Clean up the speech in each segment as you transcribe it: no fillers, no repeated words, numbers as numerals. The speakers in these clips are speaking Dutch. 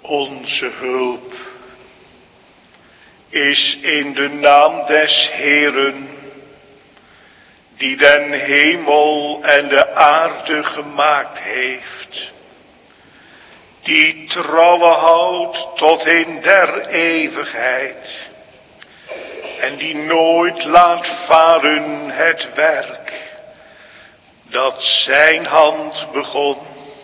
Onze hulp is in de naam des Heeren, die den hemel en de aarde gemaakt heeft, die trouwe houdt tot in der eeuwigheid, en die nooit laat varen het werk dat zijn hand begon.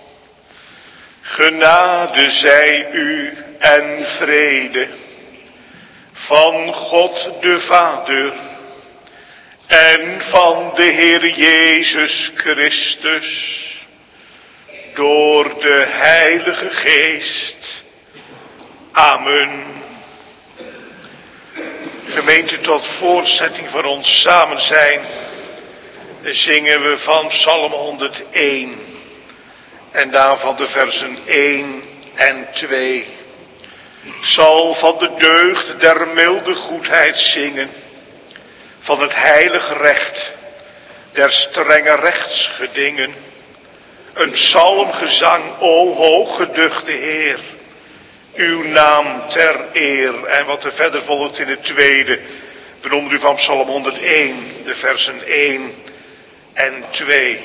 Genade zij u en vrede van God de Vader en van de Heer Jezus Christus door de Heilige Geest. Amen. Gemeente, tot voortzetting van ons samen zijn zingen we van Psalm 101 en daarvan de versen 1 en 2. Ik zal van de deugd der milde goedheid zingen, van het heilige recht der strenge rechtsgedingen. Een psalmgezang, o hooggeduchte Heer, uw naam ter eer. En wat er verder volgt in het tweede, waaronder u van Psalm 101, de versen 1 en 2.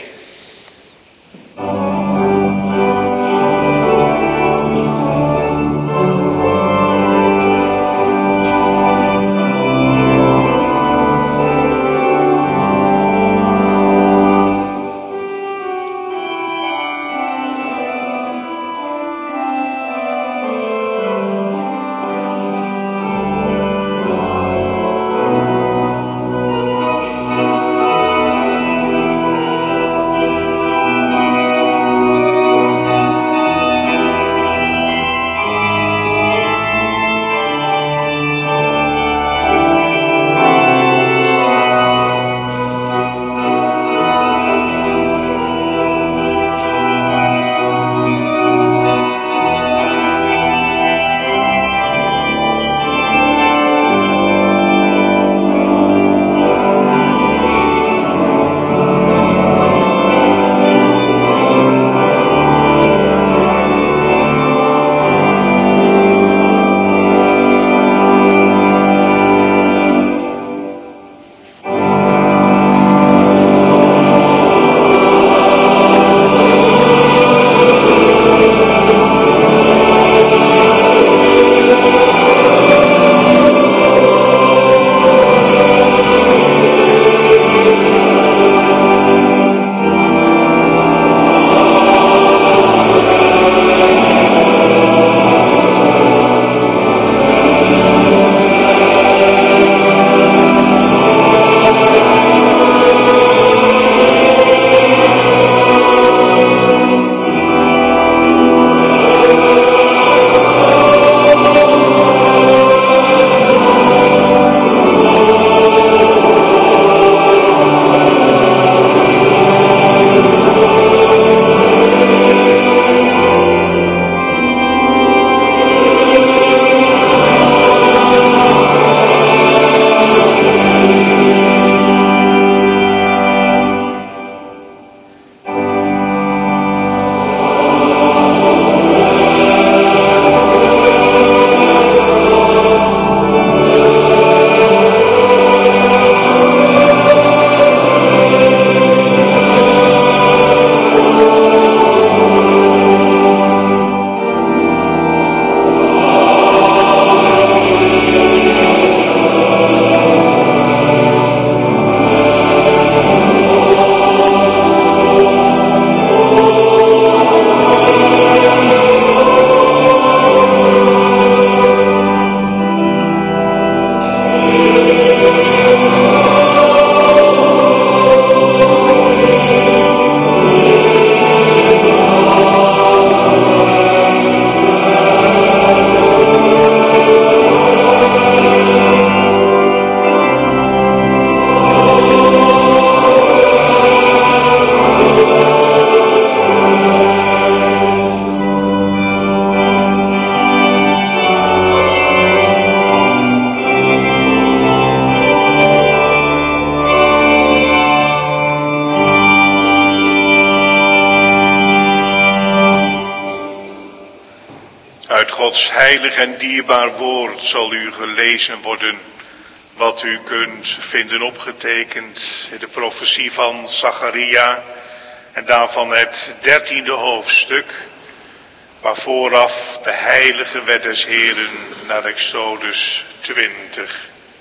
Uit Gods heilig en dierbaar woord zal u gelezen worden wat u kunt vinden opgetekend in de profetie van Zacharia en daarvan het 13e hoofdstuk, waar vooraf de heilige wet des Heren naar Exodus 20.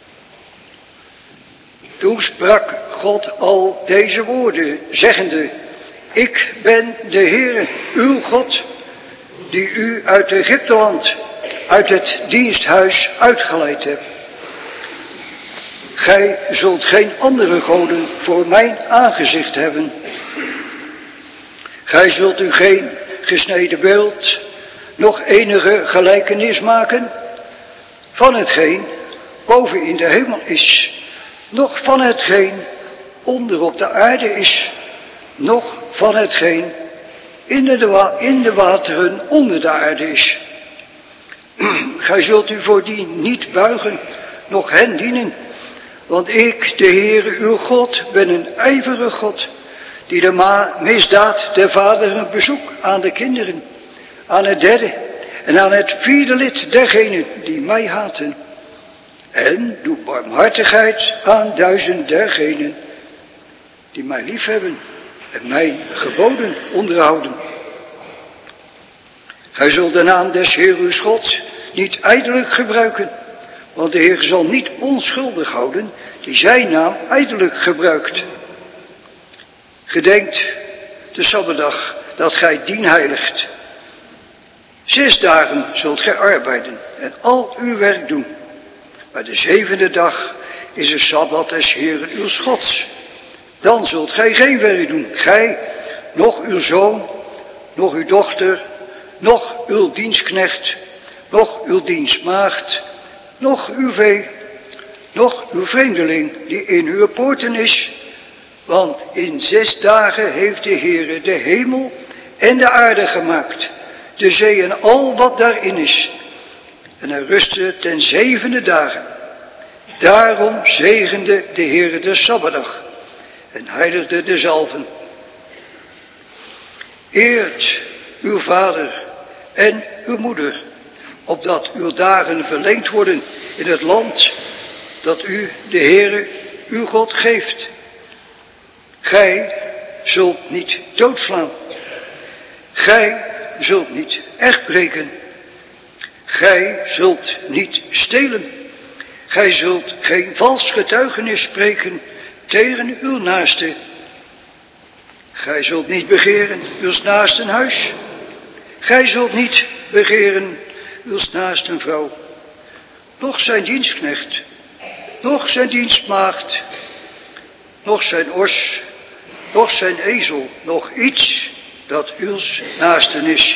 Toen sprak God al deze woorden, zeggende: Ik ben de Heere, uw God, die u uit Egypteland, uit het diensthuis uitgeleid heb. Gij zult geen andere goden voor mijn aangezicht hebben. Gij zult u geen gesneden beeld, nog enige gelijkenis maken van hetgeen boven in de hemel is, nog van hetgeen onder op de aarde is, nog van hetgeen in de wateren onder de aarde is. Gij zult u voor die niet buigen, nog hen dienen, want ik, de Heere uw God, ben een ijverige God, die de misdaad der vaderen bezoekt aan de kinderen, aan het derde en aan het vierde lid dergenen die mij haten. En doe barmhartigheid aan 1000 dergenen die mij liefhebben en mijn geboden onderhouden. Gij zult de naam des Heer uw Gods niet ijdelijk gebruiken, want de Heer zal niet onschuldig houden die zijn naam ijdelijk gebruikt. Gedenkt de Sabbatdag dat gij dien heiligt. 6 dagen zult gij arbeiden en al uw werk doen. Maar de 7e dag is de Sabbat des Heeren uw Gods. Dan zult gij geen werk doen, gij, noch uw zoon, noch uw dochter, noch uw dienstknecht, noch uw dienstmaagd, noch uw vee, noch uw vreemdeling die in uw poorten is. Want in 6 dagen heeft de Heere de hemel en de aarde gemaakt, de zee en al wat daarin is. En hij rustte ten 7e dagen. Daarom zegende de Heere de Sabbatdag en heiligde dezelven. Eert uw vader en uw moeder, opdat uw dagen verlengd worden in het land dat u, de Heere, uw God geeft. Gij zult niet doodslaan. Gij zult niet echtbreken. Gij zult niet stelen. Gij zult geen vals getuigenis spreken tegen uw naaste. Gij zult niet begeren uw naasten huis. Gij zult niet begeren uw naasten vrouw. Noch zijn dienstknecht, noch zijn dienstmaagd, noch zijn os, noch zijn ezel, nog iets dat uw naasten is.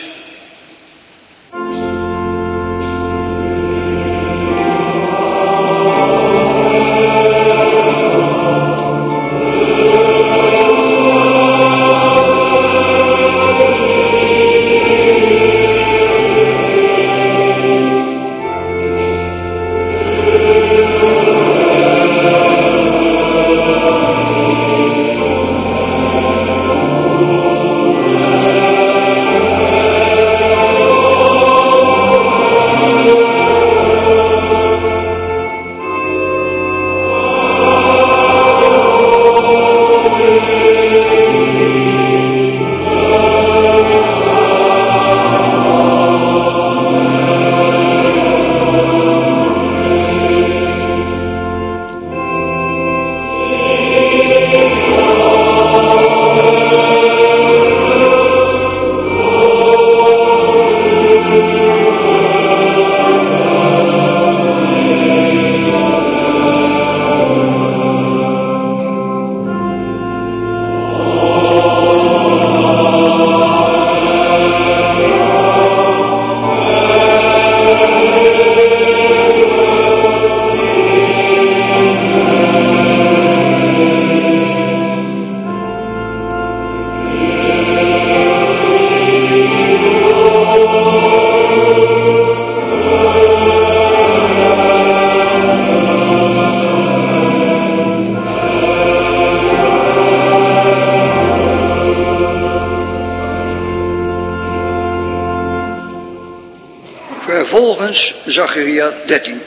Vervolgens Zacharia 13.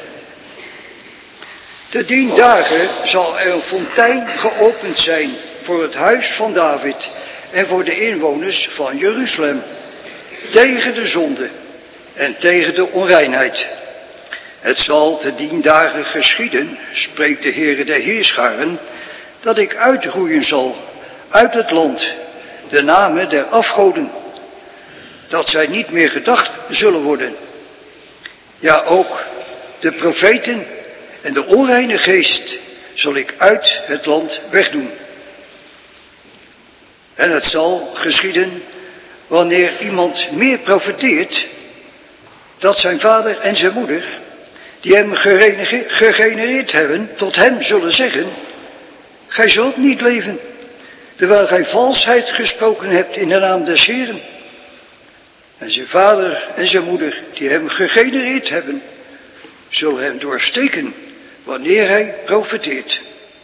Te 10 dagen zal er een fontein geopend zijn voor het huis van David en voor de inwoners van Jeruzalem, tegen de zonde en tegen de onreinheid. Het zal te 10 dagen geschieden, spreekt de Heere der Heerscharen, dat ik uitroeien zal uit het land de namen der afgoden, dat zij niet meer gedacht zullen worden. Ja, ook de profeten en de onreine geest zal ik uit het land wegdoen. En het zal geschieden wanneer iemand meer profeteert, dat zijn vader en zijn moeder, die hem gegenereerd hebben, tot hem zullen zeggen: gij zult niet leven, terwijl gij valsheid gesproken hebt in de naam des Heeren. En zijn vader en zijn moeder, die hem gegenereerd hebben, zullen hem doorsteken wanneer hij profeteert.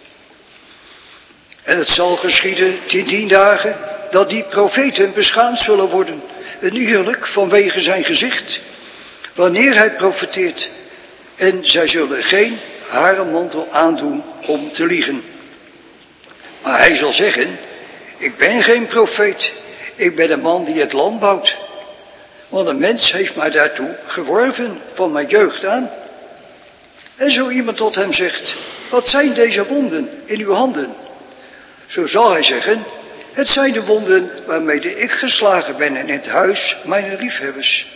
En het zal geschieden te 10 dagen dat die profeten beschaamd zullen worden, een huwelijk vanwege zijn gezicht, wanneer hij profeteert. En zij zullen geen harenmantel aandoen om te liegen. Maar hij zal zeggen: ik ben geen profeet, ik ben een man die het land bouwt. Want een mens heeft mij daartoe geworven van mijn jeugd aan. En zo iemand tot hem zegt: wat zijn deze wonden in uw handen? Zo zal hij zeggen: het zijn de wonden waarmee ik geslagen ben in het huis mijn liefhebbers.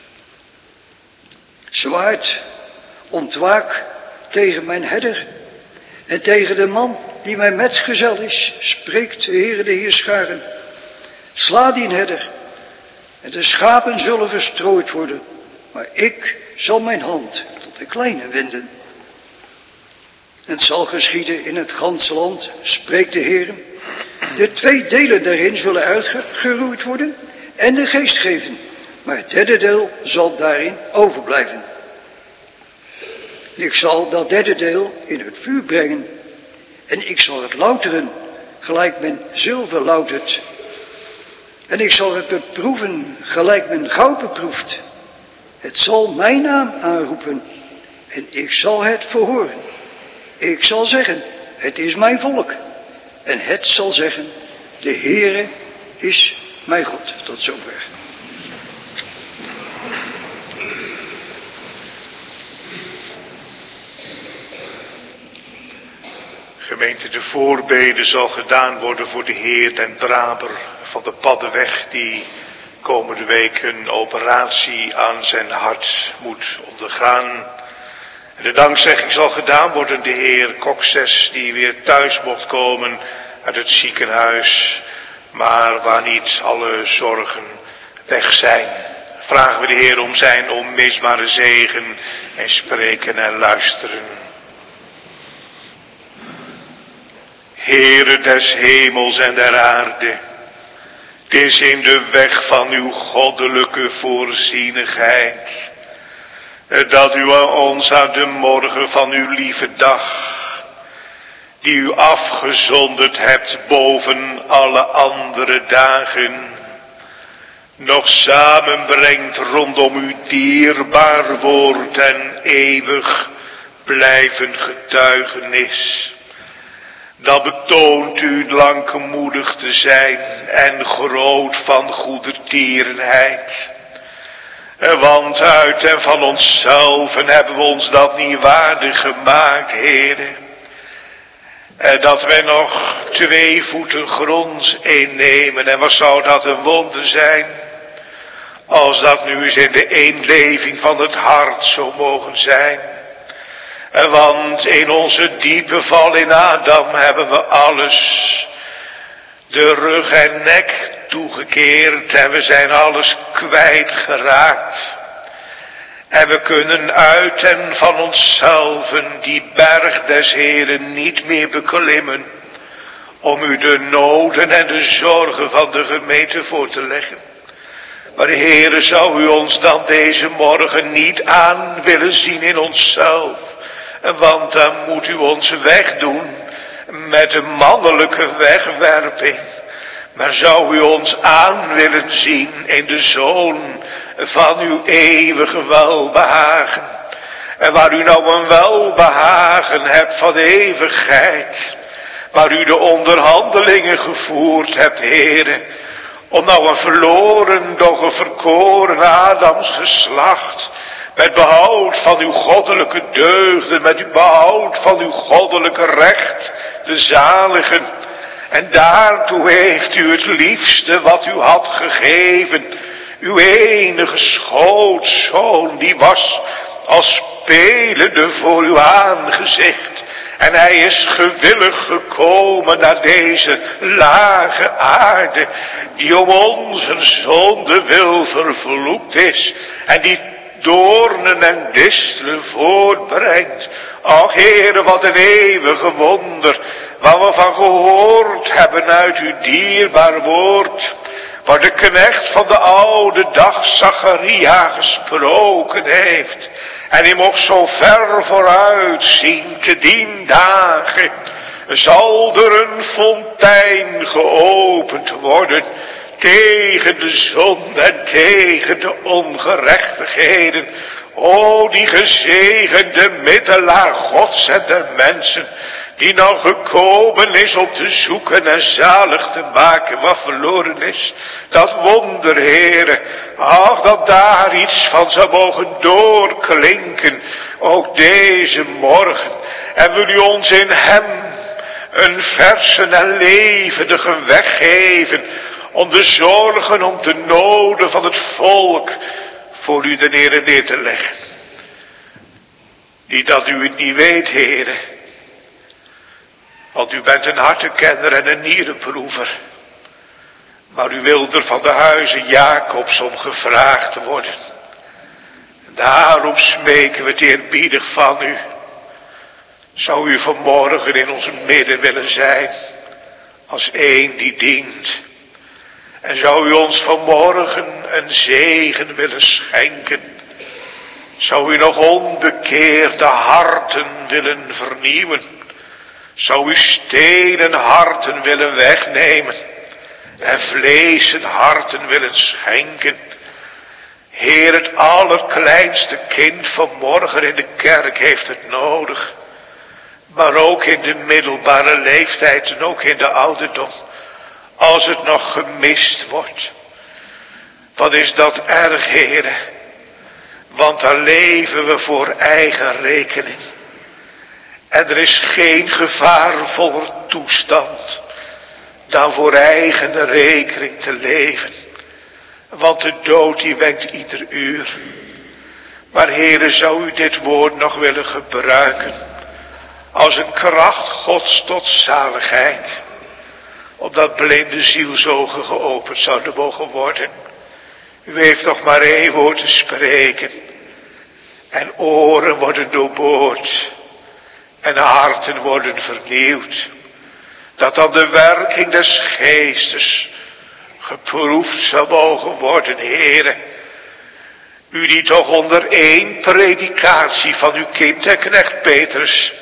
Zwaard ontwaak tegen mijn herder en tegen de man die mijn metgezel is, spreekt de Heere de Heerscharen. Sla die herder en de schapen zullen verstrooid worden, maar ik zal mijn hand tot de kleine wenden. En het zal geschieden in het ganse land, spreekt de Heere, de 2 delen daarin zullen uitgeroeid worden en de geest geven, maar het 3e deel zal daarin overblijven. Ik zal dat 3e deel in het vuur brengen en ik zal het louteren, gelijk men zilver loutert. En ik zal het beproeven, gelijk men goud beproeft. Het zal mijn naam aanroepen en ik zal het verhoren. Ik zal zeggen: het is mijn volk. En het zal zeggen: de Heere is mijn God. Tot zover. Gemeente, de voorbede zal gedaan worden voor de Heer den Braber van de Paddenweg, die komende week een operatie aan zijn hart moet ondergaan. En de dankzegging zal gedaan worden de Heer Kokses, die weer thuis mocht komen uit het ziekenhuis, maar waar niet alle zorgen weg zijn. Vragen we de Heer om zijn onmisbare zegen en spreken en luisteren. Heere des hemels en der aarde, het is in de weg van uw goddelijke voorzienigheid dat u ons aan de morgen van uw lieve dag, die u afgezonderd hebt boven alle andere dagen, nog samenbrengt rondom uw dierbaar woord en eeuwig blijvend getuigenis. Dat betoont u langmoedig te zijn en groot van goedertierenheid. Want uit en van onszelf hebben we ons dat niet waardig gemaakt, Heere. Dat wij nog 2 voeten gronds innemen. En wat zou dat een wonder zijn, als dat nu eens in de eenleving van het hart zou mogen zijn. Want in onze diepe val in Adam hebben we alles de rug en nek toegekeerd en we zijn alles kwijtgeraakt. En we kunnen uit en van onszelf die berg des Heeren niet meer beklimmen, om u de noden en de zorgen van de gemeente voor te leggen. Maar de Heere, zou u ons dan deze morgen niet aan willen zien in onszelf? Want dan moet u ons wegdoen met de mannelijke wegwerping. Maar zou u ons aan willen zien in de Zoon van uw eeuwige welbehagen. En waar u nou een welbehagen hebt van eeuwigheid. Waar u de onderhandelingen gevoerd hebt, Heere. Om nou een verloren, doch een verkoren Adams geslacht. Met behoud van uw goddelijke deugden, met behoud van uw goddelijke recht te zaligen. En daartoe heeft u het liefste wat u had gegeven. Uw enige schootzoon, die was als spelende voor uw aangezicht. En hij is gewillig gekomen naar deze lage aarde, die om onze zonde wil vervloekt is. En die doornen en distelen voortbrengt. Ach Heere, wat een eeuwige wonder, waar we van gehoord hebben uit uw dierbaar woord. Waar de knecht van de oude dag Zacharia gesproken heeft. En hij mocht zo ver vooruit zien, te dien dagen zal er een fontein geopend worden tegen de zonde en tegen de ongerechtigheden. O, die gezegende middelaar Gods en der mensen, die nou gekomen is om te zoeken en zalig te maken wat verloren is. Dat wonder, Heere, ach, dat daar iets van zou mogen doorklinken, ook deze morgen. En wil u ons in hem een verse en levendige weg geven, om de zorgen, om de noden van het volk voor u, de Heere, neer te leggen. Niet dat u het niet weet, Heere, want u bent een hartenkenner en een nierenproever. Maar u wilt er van de huizen Jacobs om gevraagd worden. Daarom smeken we het eerbiedig van u. Zou u vanmorgen in ons midden willen zijn, als één die dient. En zou u ons vanmorgen een zegen willen schenken. Zou u nog onbekeerde harten willen vernieuwen. Zou u stenen harten willen wegnemen. En vleesen harten willen schenken. Heer, het allerkleinste kind vanmorgen in de kerk heeft het nodig. Maar ook in de middelbare leeftijd en ook in de ouderdom. Als het nog gemist wordt. Wat is dat erg, Heere. Want dan leven we voor eigen rekening. En er is geen gevaarvoller toestand dan voor eigen rekening te leven. Want de dood die wenkt ieder uur. Maar Heere, zou u dit woord nog willen gebruiken als een kracht Gods tot zaligheid. Opdat blinde zielsogen geopend zouden mogen worden. U heeft nog maar één woord te spreken. En oren worden doorboord. En harten worden vernieuwd. Dat dan de werking des geestes geproefd zou mogen worden, Heere. U die toch onder één predikatie van uw kind en knecht Petrus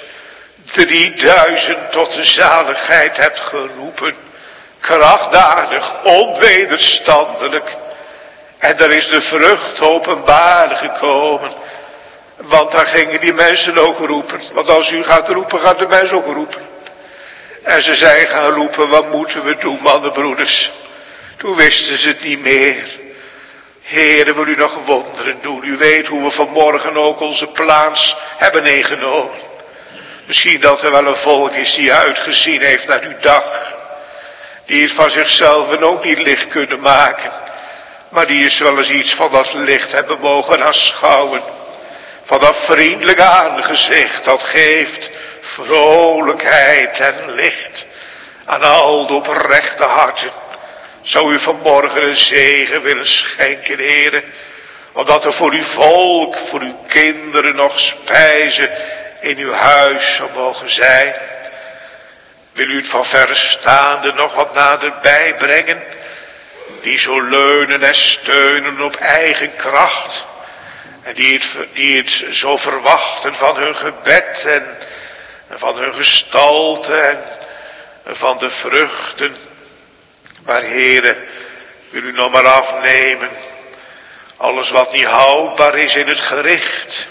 3000 tot de zaligheid hebt geroepen. Krachtdadig, onwederstandelijk. En er is de vrucht openbaar gekomen. Want daar gingen die mensen ook roepen. Want als u gaat roepen, gaat de mensen ook roepen. En ze zijn gaan roepen, wat moeten we doen, mannenbroeders? Toen wisten ze het niet meer. Heere, wil u nog wonderen doen? U weet hoe we vanmorgen ook onze plaats hebben ingenomen. Misschien dat er wel een volk is die uitgezien heeft naar uw dag. Die het van zichzelf en ook niet licht kunnen maken. Maar die is wel eens iets van dat licht hebben mogen aanschouwen. Van dat vriendelijke aangezicht, dat geeft vrolijkheid en licht aan al de oprechte harten. Zou u vanmorgen een zegen willen schenken, Heere, omdat er voor uw volk, voor uw kinderen nog spijzen in uw huis zou mogen zijn. Wil u het van verstaande nog wat naderbij brengen, die zo leunen en steunen op eigen kracht. En die het zo verwachten van hun gebed en van hun gestalte en van de vruchten Maar Heere, wil u nog maar afnemen alles wat niet houdbaar is in het gericht.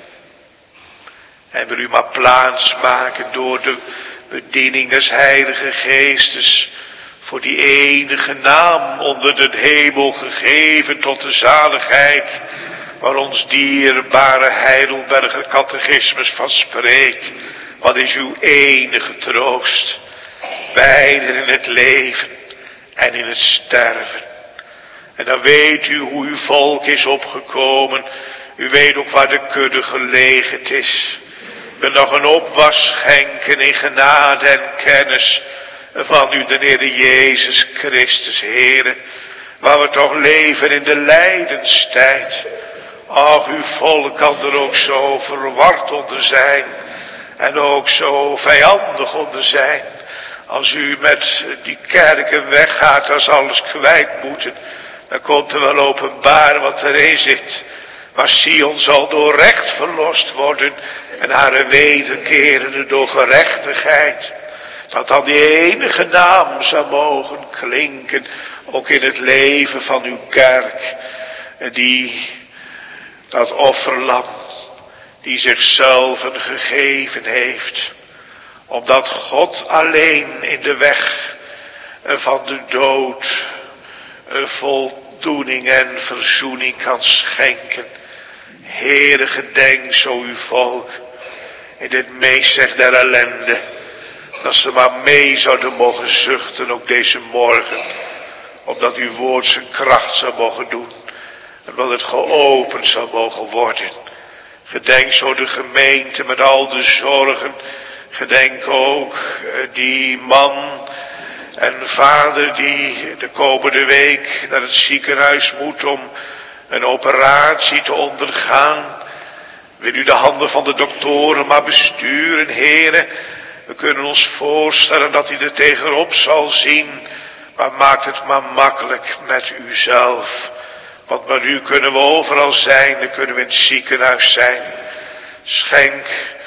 En wil u maar plaats maken door de bediening des Heilige Geestes voor die enige naam onder de hemel gegeven tot de zaligheid, waar ons dierbare Heidelberger catechismus van spreekt. Wat is uw enige troost, beiden in het leven en in het sterven. En dan weet u hoe uw volk is opgekomen. U weet ook waar de kudde gelegen is. We nog een opwas schenken in genade en kennis van u, de Heer Jezus Christus, Heere. Waar we toch leven in de lijdenstijd. Ach, uw volk kan er ook zo verward onder zijn. En ook zo vijandig onder zijn. Als u met die kerken weggaat, als alles kwijt moeten, dan komt er wel openbaar wat erin zit. Maar Sion zal door recht verlost worden en haar wederkerende door gerechtigheid. Dat dan die enige naam zou mogen klinken, ook in het leven van uw kerk. Die, dat offerlam, die zichzelf gegeven heeft. Omdat God alleen in de weg van de dood voldoening en verzoening kan schenken. Heere, gedenk zo uw volk in dit meest der ellende. Dat ze maar mee zouden mogen zuchten ook deze morgen. Opdat uw woord zijn kracht zou mogen doen. En dat het geopend zou mogen worden. Gedenk zo de gemeente met al de zorgen. Gedenk ook die man en vader die de komende week naar het ziekenhuis moet om een operatie te ondergaan. Wil u de handen van de doktoren maar besturen, Heere. We kunnen ons voorstellen dat hij er tegenop zal zien. Maar maakt het maar makkelijk met uzelf. Want met u kunnen we overal zijn. Dan kunnen we in het ziekenhuis zijn. Schenk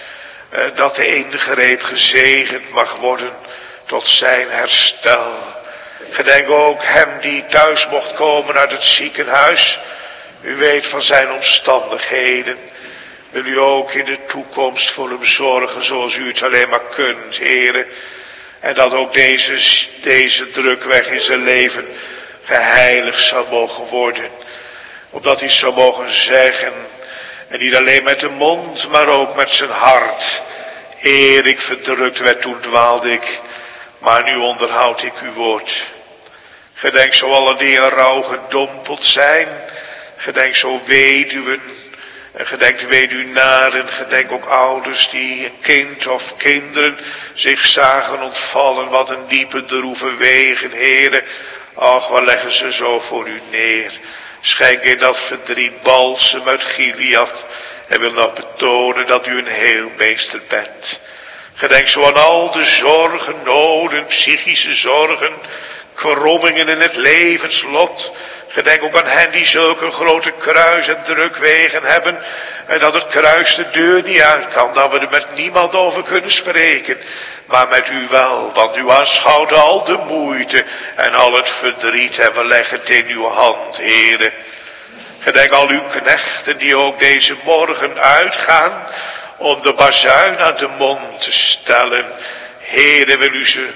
dat de ingreep gezegend mag worden tot zijn herstel. Gedenk ook hem die thuis mocht komen uit het ziekenhuis. U weet van zijn omstandigheden. Wil u ook in de toekomst voor hem zorgen zoals u het alleen maar kunt, Heere. En dat ook deze drukweg in zijn leven geheiligd zou mogen worden. Opdat hij zou mogen zeggen, en niet alleen met de mond, maar ook met zijn hart. Eer ik verdrukt werd, toen dwaalde ik, maar nu onderhoud ik uw woord. Gedenk zo allen die in rouw gedompeld zijn. Gedenk zo weduwen. En gedenk de weduwnaren. Gedenk ook ouders die een kind of kinderen zich zagen ontvallen. Wat een diepe droeve wegen, Heere. Ach, wat leggen ze zo voor u neer. Schenk in dat verdriet balsem uit Gilead. En wil nog betonen dat u een heelmeester bent. Gedenk zo aan al de zorgen, noden, psychische zorgen, krommingen in het levenslot. Gedenk ook aan hen die zulke grote kruis en drukwegen hebben. En dat het kruis de deur niet uit kan. Dat we er met niemand over kunnen spreken. Maar met u wel. Want u aanschouwt al de moeite en al het verdriet. En we leggen het in uw hand, Heere. Gedenk al uw knechten die ook deze morgen uitgaan. Om de bazuin aan de mond te stellen. Heere, wil u ze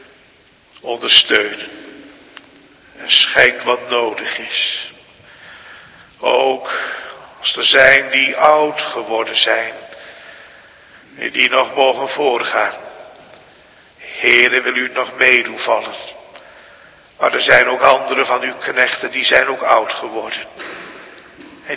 ondersteunen. En schenk wat nodig is. Ook als er zijn die oud geworden zijn. Die nog mogen voorgaan. Heere, wil u het nog meedoen vallen. Maar er zijn ook andere van uw knechten die zijn ook oud geworden. En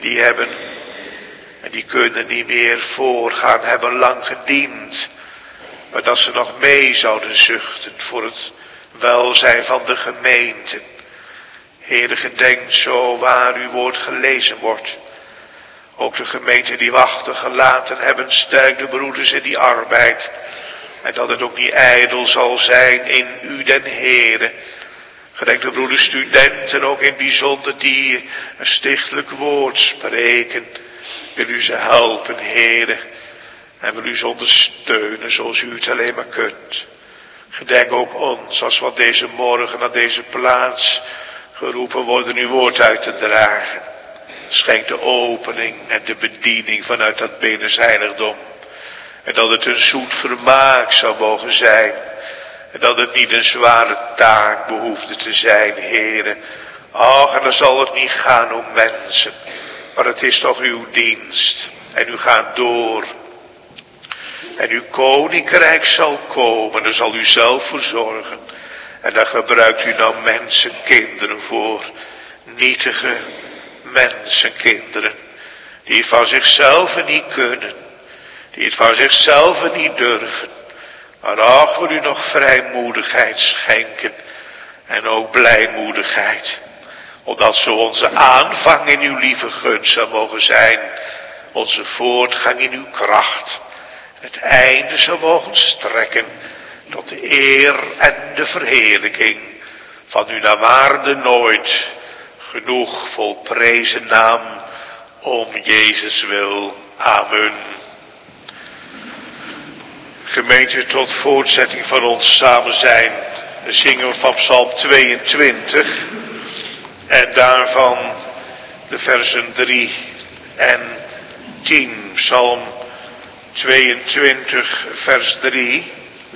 die kunnen niet meer voorgaan, hebben lang gediend. Maar dat ze nog mee zouden zuchten voor het welzijn van de gemeente. Heere, gedenk zo waar uw woord gelezen wordt. Ook de gemeente die we achtergelaten hebben, sterk de broeders in die arbeid. En dat het ook niet ijdel zal zijn in u den Heere. Gedenk de broeders studenten ook in het bijzonder die een stichtelijk woord spreken. Wil u ze helpen, Heere. En wil u ze ondersteunen zoals u het alleen maar kunt. Gedenk ook ons als we op deze morgen naar deze plaats geroepen worden uw woord uit te dragen. Schenk de opening en de bediening vanuit dat binnensheiligdom. En dat het een zoet vermaak zou mogen zijn. En dat het niet een zware taak behoefde te zijn, Heere. Och, en dan zal het niet gaan om mensen. Maar het is toch uw dienst. En u gaat door. En uw koninkrijk zal komen. Daar zal u zelf voor zorgen. En daar gebruikt u nou mensenkinderen voor. Nietige mensenkinderen. Die het van zichzelf niet kunnen. Die het van zichzelf niet durven. Maar ach, wil u nog vrijmoedigheid schenken. En ook blijmoedigheid. Omdat zo onze aanvang in uw lieve gunst zou mogen zijn. Onze voortgang in uw kracht. Het einde zou mogen strekken. Tot de eer en de verheerlijking. Van uw naar waarde nooit. Genoeg volprezen naam. Om Jezus wil. Amen. Gemeente, tot voortzetting van ons samen zijn. Dan zingen we van Psalm 22. En daarvan de versen 3 en 10. Psalm 22 vers 3.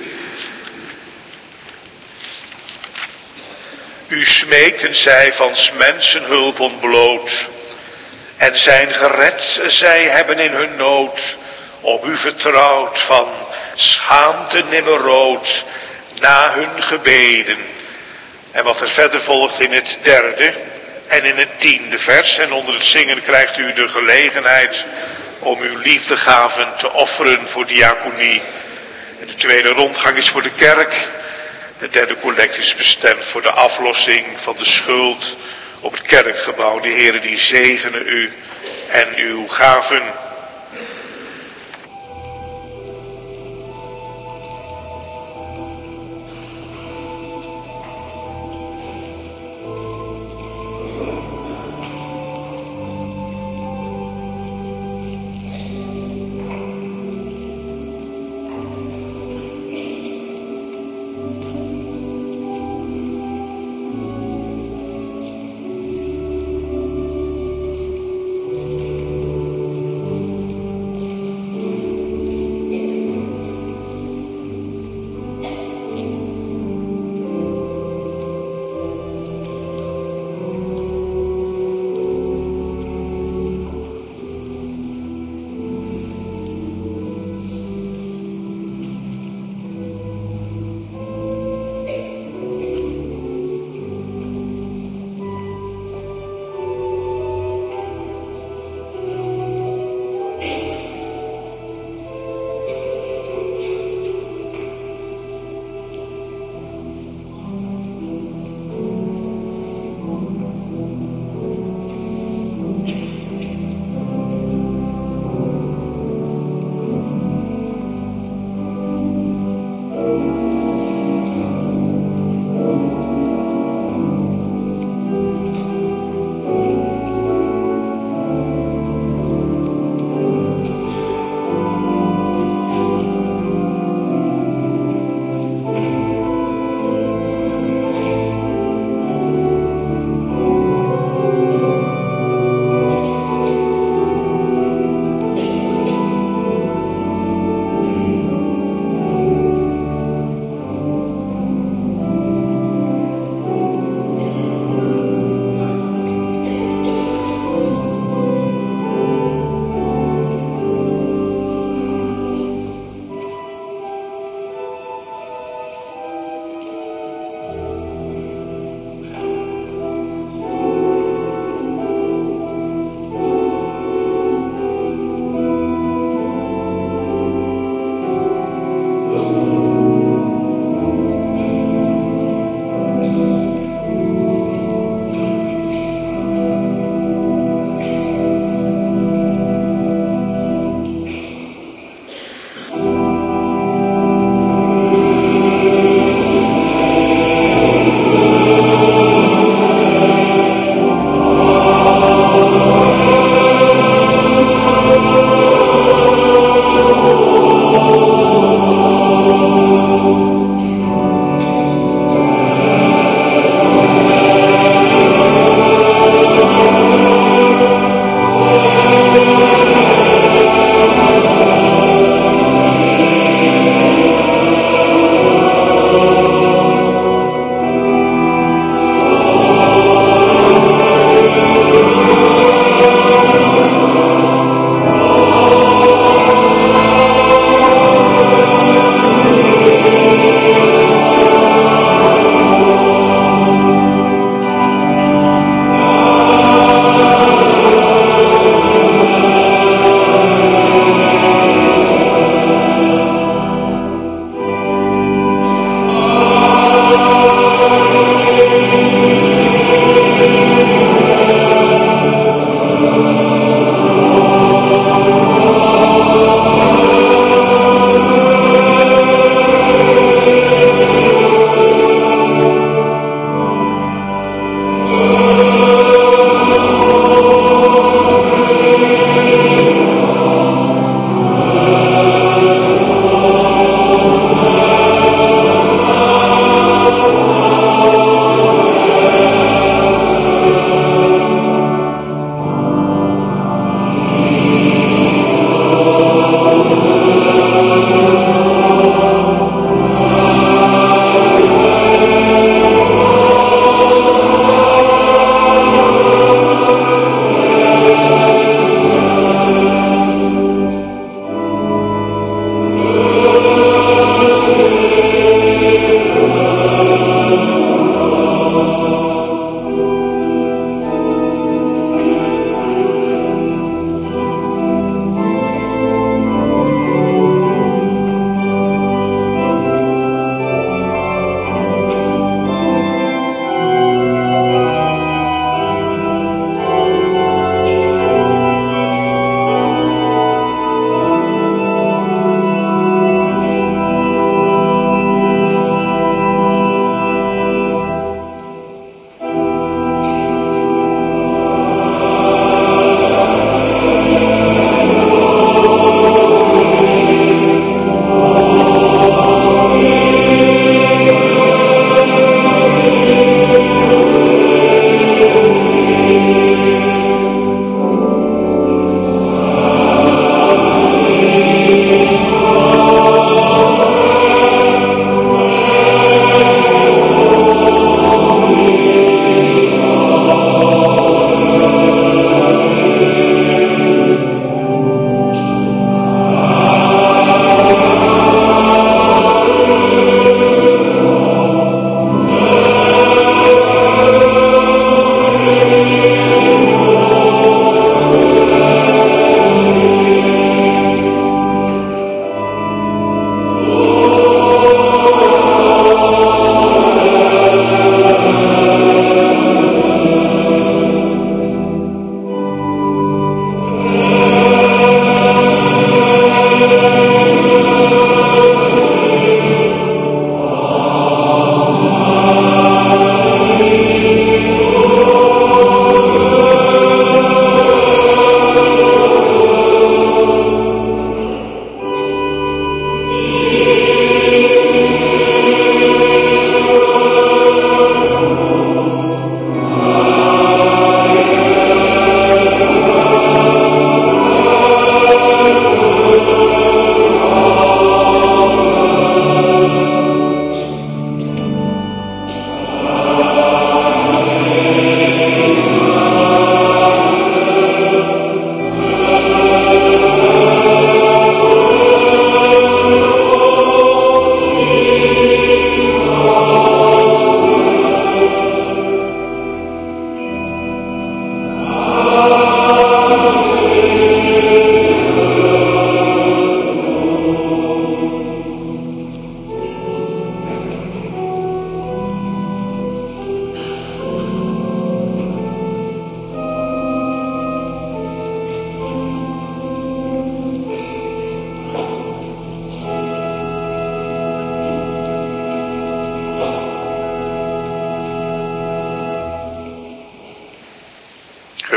U smeekten zij van 's mensen hulp ontbloot. En zijn gered, zij hebben in hun nood. Op u vertrouwd van schaamte nimmer rood. Na hun gebeden. En wat er verder volgt in het 3e en in het 10e vers. En onder het zingen krijgt u de gelegenheid om uw liefdegaven te offeren voor diaconie. En de tweede rondgang is voor de kerk. De derde collect is bestemd voor de aflossing van de schuld op het kerkgebouw. De Heere die zegene u en uw gaven.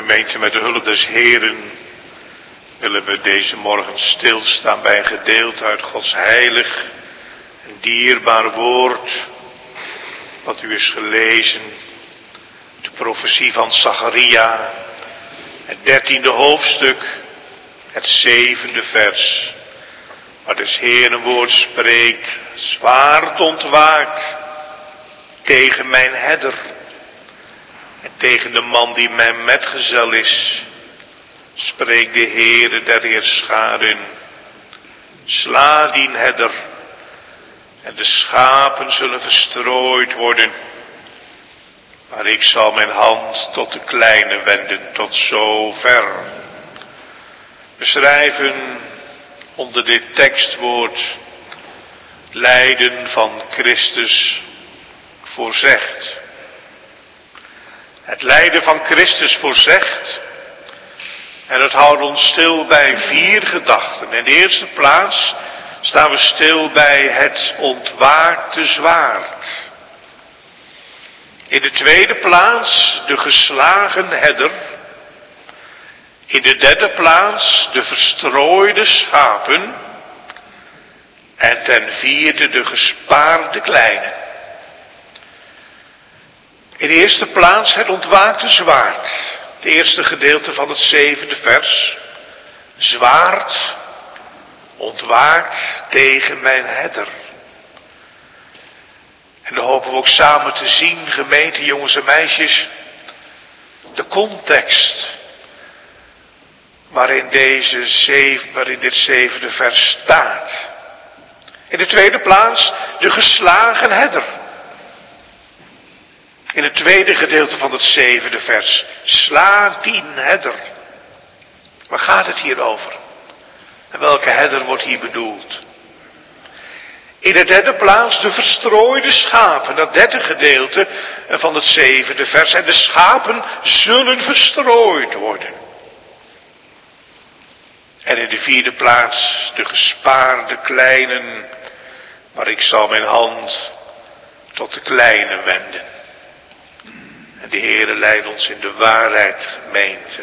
Gemeente, met de hulp des Heren willen we deze morgen stilstaan bij een gedeelte uit Gods heilig en dierbaar woord, wat u is gelezen, de profetie van Zacharia, het 13e hoofdstuk, het 7e vers, waar des Heren woord spreekt: zwaard ontwaakt tegen mijn herder en tegen de man die mijn metgezel is, spreekt de Heere der Heerscharen. Sla dien herder en de schapen zullen verstrooid worden, maar ik zal mijn hand tot de kleine wenden, tot zover. We schrijven onder dit tekstwoord: lijden van Christus voorzegt. Het lijden van Christus voorzegt. En het houdt ons stil bij 4 gedachten. In de eerste plaats staan we stil bij het ontwaakte zwaard. In de tweede plaats de geslagen herder. In de derde plaats de verstrooide schapen. En ten vierde de gespaarde kleinen. In de eerste plaats het ontwaakte zwaard. Het eerste gedeelte van het 7e vers. Zwaard ontwaakt tegen mijn herder. En dan hopen we ook samen te zien, gemeente, jongens en meisjes, de context waarin dit 7e vers staat. In de tweede plaats de geslagen herder. In het tweede gedeelte van het 7e vers. Sla dien herder. Waar gaat het hier over? En welke herder wordt hier bedoeld? In de derde plaats de verstrooide schapen. Dat derde gedeelte van het 7e vers. En de schapen zullen verstrooid worden. En in de vierde plaats de gespaarde kleinen. Maar ik zal mijn hand tot de kleinen wenden. En de Heere leidt ons in de waarheid, gemeente.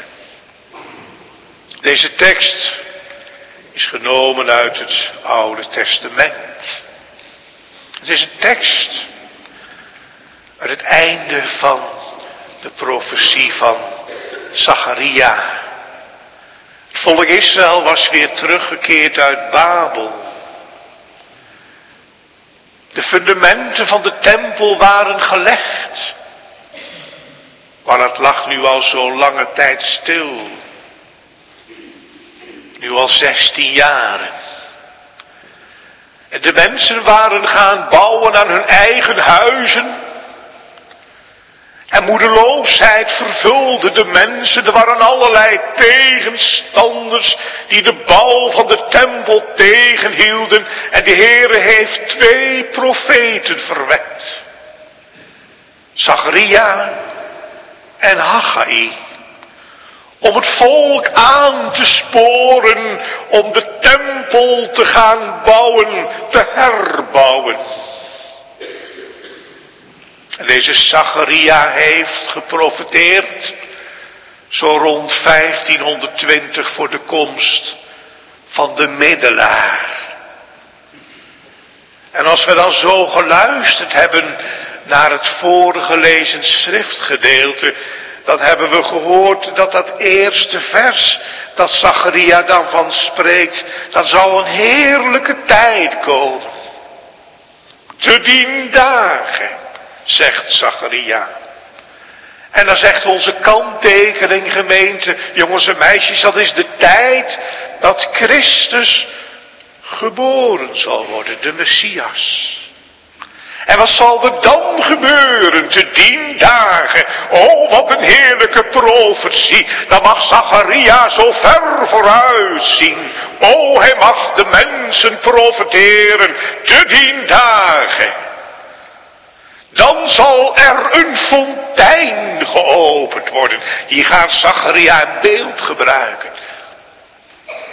Deze tekst is genomen uit het Oude Testament. Het is een tekst uit het einde van de profetie van Zacharia. Het volk Israël was weer teruggekeerd uit Babel. De fundamenten van de tempel waren gelegd. Maar het lag nu al zo lange tijd stil. Nu al 16 jaren. En de mensen waren gaan bouwen aan hun eigen huizen. En moedeloosheid vervulde de mensen. Er waren allerlei tegenstanders die de bouw van de tempel tegenhielden. En de Heere heeft 2 profeten verwekt. Zacharia en Haggai, om het volk aan te sporen om de tempel te gaan bouwen, te herbouwen. En deze Zacharia heeft geprofeteerd zo rond 1520 voor de komst van de middelaar. En als we dan zo geluisterd hebben naar het voorgelezen schriftgedeelte, dan hebben we gehoord dat dat eerste vers, dat Zacharia dan van spreekt, dan zal een heerlijke tijd komen. Te dien dagen, zegt Zacharia. En dan zegt onze kanttekening, gemeente, jongens en meisjes, dat is de tijd dat Christus geboren zal worden, de Messias. En wat zal er dan gebeuren te dien dagen? Oh, wat een heerlijke profetie. Dan mag Zacharia zo ver vooruit zien. Oh, hij mag de mensen profeteren te dien dagen. Dan zal er een fontein geopend worden. Hier gaat Zacharia een beeld gebruiken.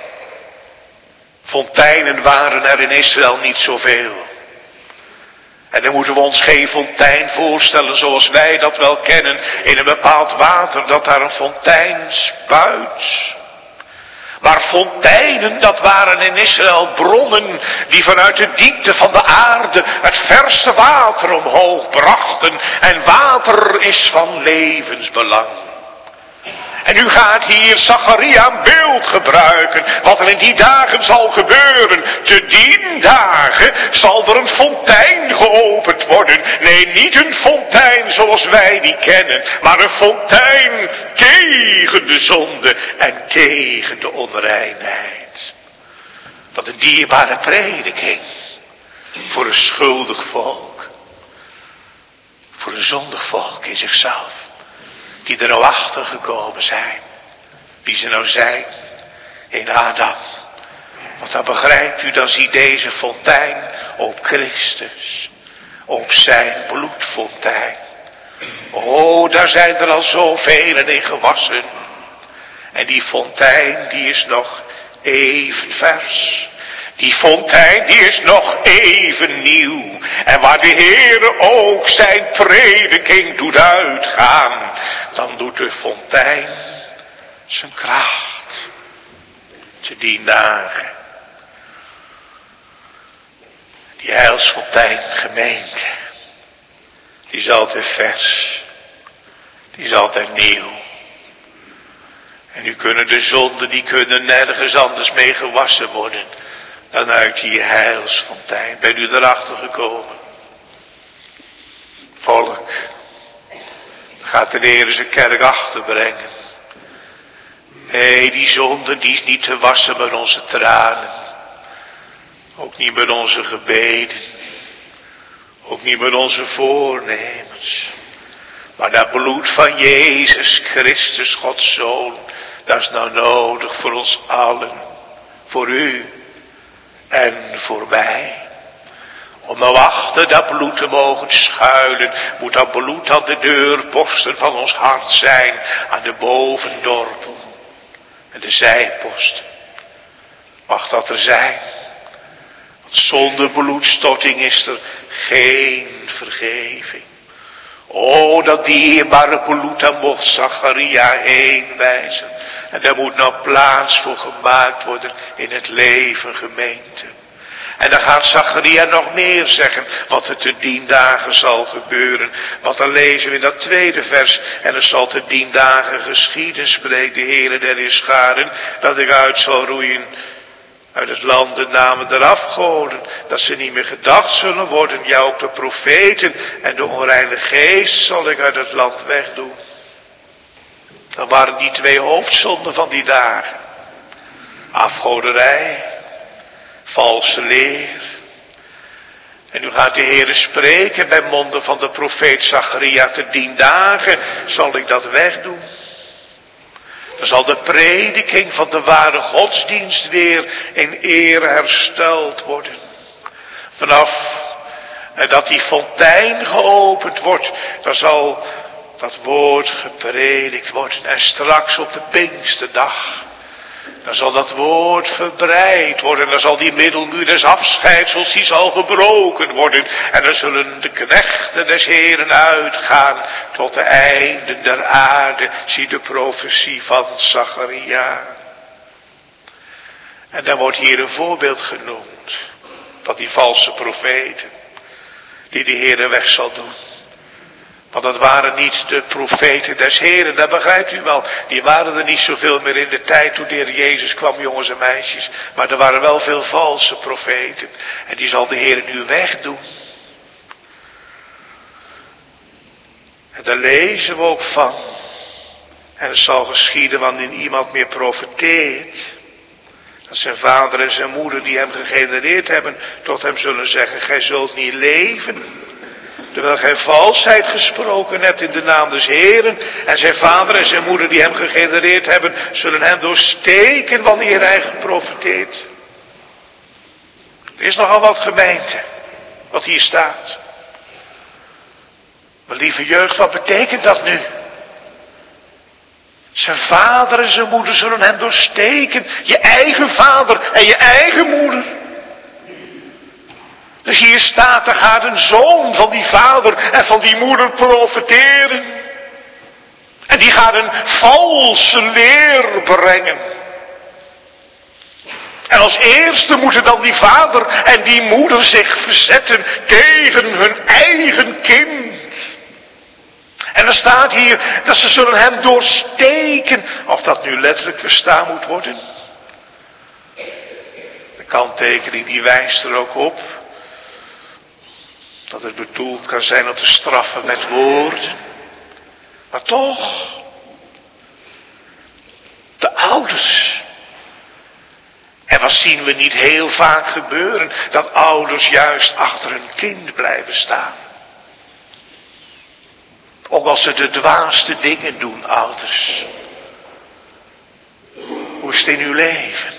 Fonteinen waren er in Israël niet zoveel. En dan moeten we ons geen fontein voorstellen zoals wij dat wel kennen. In een bepaald water dat daar een fontein spuit. Maar fonteinen, dat waren in Israël bronnen die vanuit de diepte van de aarde het verste water omhoog brachten. En water is van levensbelang. En nu gaat hier Zacharia een beeld gebruiken wat er in die dagen zal gebeuren. Te dien dagen zal er een fontein geopend worden. Nee, niet een fontein zoals wij die kennen, maar een fontein tegen de zonde en tegen de onreinheid. Wat een dierbare prediking voor een schuldig volk. Voor een zondig volk in zichzelf. Die er nou achter gekomen zijn. Wie ze nou zijn in Adam. Want dan begrijpt u, dan ziet deze fontein op Christus. Op zijn bloedfontein. Oh, daar zijn er al zoveel in gewassen. En die fontein die is nog even vers. Die fontein die is nog even nieuw. En waar de Heere ook zijn prediking doet uitgaan, dan doet de fontein zijn kracht. Te dien dagen. Die heilsfontein gemeente. Die is altijd vers. Die is altijd nieuw. En nu kunnen de zonden, die kunnen nergens anders mee gewassen worden dan uit die heilsfontein. Ben u erachter gekomen? Volk, gaat de Heer zijn kerk achterbrengen. Nee, die zonde die is niet te wassen met onze tranen. Ook niet met onze gebeden. Ook niet met onze voornemens. Maar dat bloed van Jezus Christus, Gods Zoon, dat is nou nodig voor ons allen. Voor u en voor mij. Om nou achter dat bloed te mogen schuilen, moet dat bloed aan de deurposten van ons hart zijn, aan de bovendorpel en de zijposten. Mag dat er zijn? Want zonder bloedstorting is er geen vergeving. O, dat dierbare bloed, daar mocht Zacharia heen wijzen. En daar moet nou plaats voor gemaakt worden in het leven, gemeente. En dan gaat Zacharia nog meer zeggen wat er te dien dagen zal gebeuren. Want dan lezen we in dat tweede vers. En er zal te dien dagen geschieden, spreekt de Heere der Heerscharen, dat ik uit zal roeien uit het land de namen der afgoden, dat ze niet meer gedacht zullen worden, ja ook de profeten, en de onreine geest zal ik uit het land wegdoen. Dan waren die twee hoofdzonden van die dagen. Afgoderij, valse leer. En nu gaat de Heere spreken bij monden van de profeet Zacharia, te dien dagen zal ik dat wegdoen. Dan zal de prediking van de ware godsdienst weer in eer hersteld worden. Vanaf dat die fontein geopend wordt, dan zal dat woord gepredikt worden. En straks op de Pinksterdag, dan zal dat woord verbreid worden. Dan zal die middelmuur des afscheidsels, die zal gebroken worden. En dan zullen de knechten des Heeren uitgaan tot de einden der aarde. Zie de profetie van Zacharia. En dan wordt hier een voorbeeld genoemd van die valse profeten, die de Heere weg zal doen. Want dat waren niet de profeten des Heren, dat begrijpt u wel. Die waren er niet zoveel meer in de tijd toen de Heer Jezus kwam, jongens en meisjes. Maar er waren wel veel valse profeten. En die zal de Heer nu wegdoen. En daar lezen we ook van. En het zal geschieden wanneer iemand meer profeteert, dat zijn vader en zijn moeder die hem gegenereerd hebben, tot hem zullen zeggen, gij zult niet leven, terwijl gij valsheid gesproken hebt in de naam des Heeren. En zijn vader en zijn moeder die hem gegenereerd hebben, zullen hem doorsteken wanneer hij geprofeteert. Er is nogal wat, gemeente, wat hier staat. Maar lieve jeugd, wat betekent dat nu? Zijn vader en zijn moeder zullen hem doorsteken. Je eigen vader en je eigen moeder. Dus hier staat, er gaat een zoon van die vader en van die moeder profeteren. En die gaat een valse leer brengen. En als eerste moeten dan die vader en die moeder zich verzetten tegen hun eigen kind. En er staat hier dat ze zullen hem doorsteken. Of dat nu letterlijk verstaan moet worden. De kanttekening die wijst er ook op. Dat het bedoeld kan zijn om te straffen met woorden. Maar toch. De ouders. En wat zien we niet heel vaak gebeuren? Dat ouders juist achter hun kind blijven staan. Ook als ze de dwaasste dingen doen, ouders. Hoe is het in uw leven?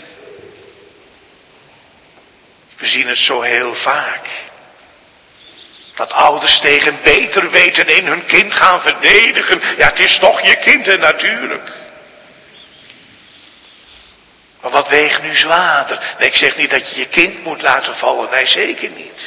We zien het zo heel vaak. Dat ouders tegen beter weten in hun kind gaan verdedigen. Ja, het is toch je kind en natuurlijk. Maar wat weegt nu zwaarder? Nee, ik zeg niet dat je je kind moet laten vallen. Nee, zeker niet.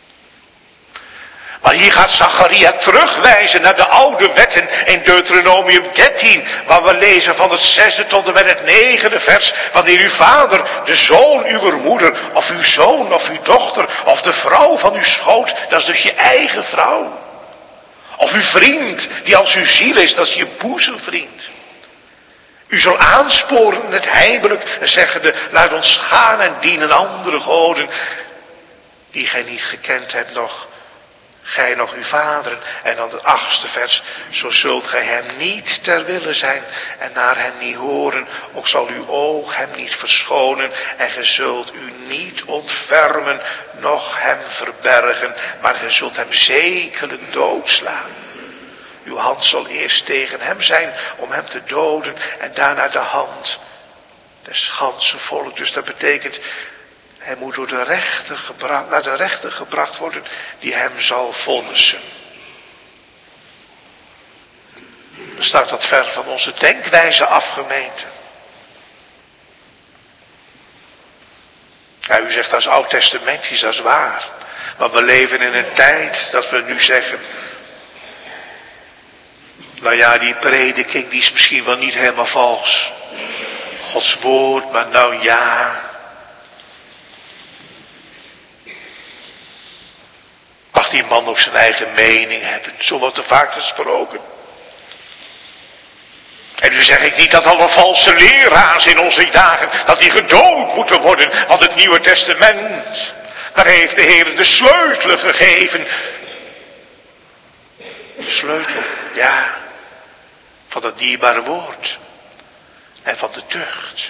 Maar hier gaat Zacharia terugwijzen naar de oude wetten in Deuteronomium 13. Waar we lezen van het 6e tot en met het 9e vers. Wanneer uw vader, de zoon uw moeder, of uw zoon of uw dochter, of de vrouw van uw schoot, dat is dus je eigen vrouw. Of uw vriend, die als uw ziel is, dat is je boezemvriend. U zal aansporen het heimelijk, zeggende, laat ons gaan en dienen andere goden, die gij niet gekend hebt nog. Gij nog uw vaderen. En dan het 8e vers. Zo zult gij hem niet ter wille zijn. En naar hem niet horen. Ook zal uw oog hem niet verschonen. En gij zult u niet ontfermen. Noch hem verbergen. Maar gij zult hem zekerlijk doodslaan. Uw hand zal eerst tegen hem zijn. Om hem te doden. En daarna de hand des ganse volk. Dus dat betekent. Hij moet door de rechter naar de rechter gebracht worden die hem zal vonnissen. Dan staat dat ver van onze denkwijze af, gemeente. Ja, u zegt dat is oud-testamentisch, dat is waar. Maar we leven in een tijd dat we nu zeggen. Nou ja, die prediking die is misschien wel niet helemaal vals. Gods woord, maar nou ja. Mag die man ook zijn eigen mening hebben. Zo wordt er vaak gesproken. En nu zeg ik niet dat alle valse leraars in onze dagen, dat die gedood moeten worden van het Nieuwe Testament. Maar heeft de Heer de sleutel gegeven. De sleutel, ja, van het dierbare woord. En van de tucht.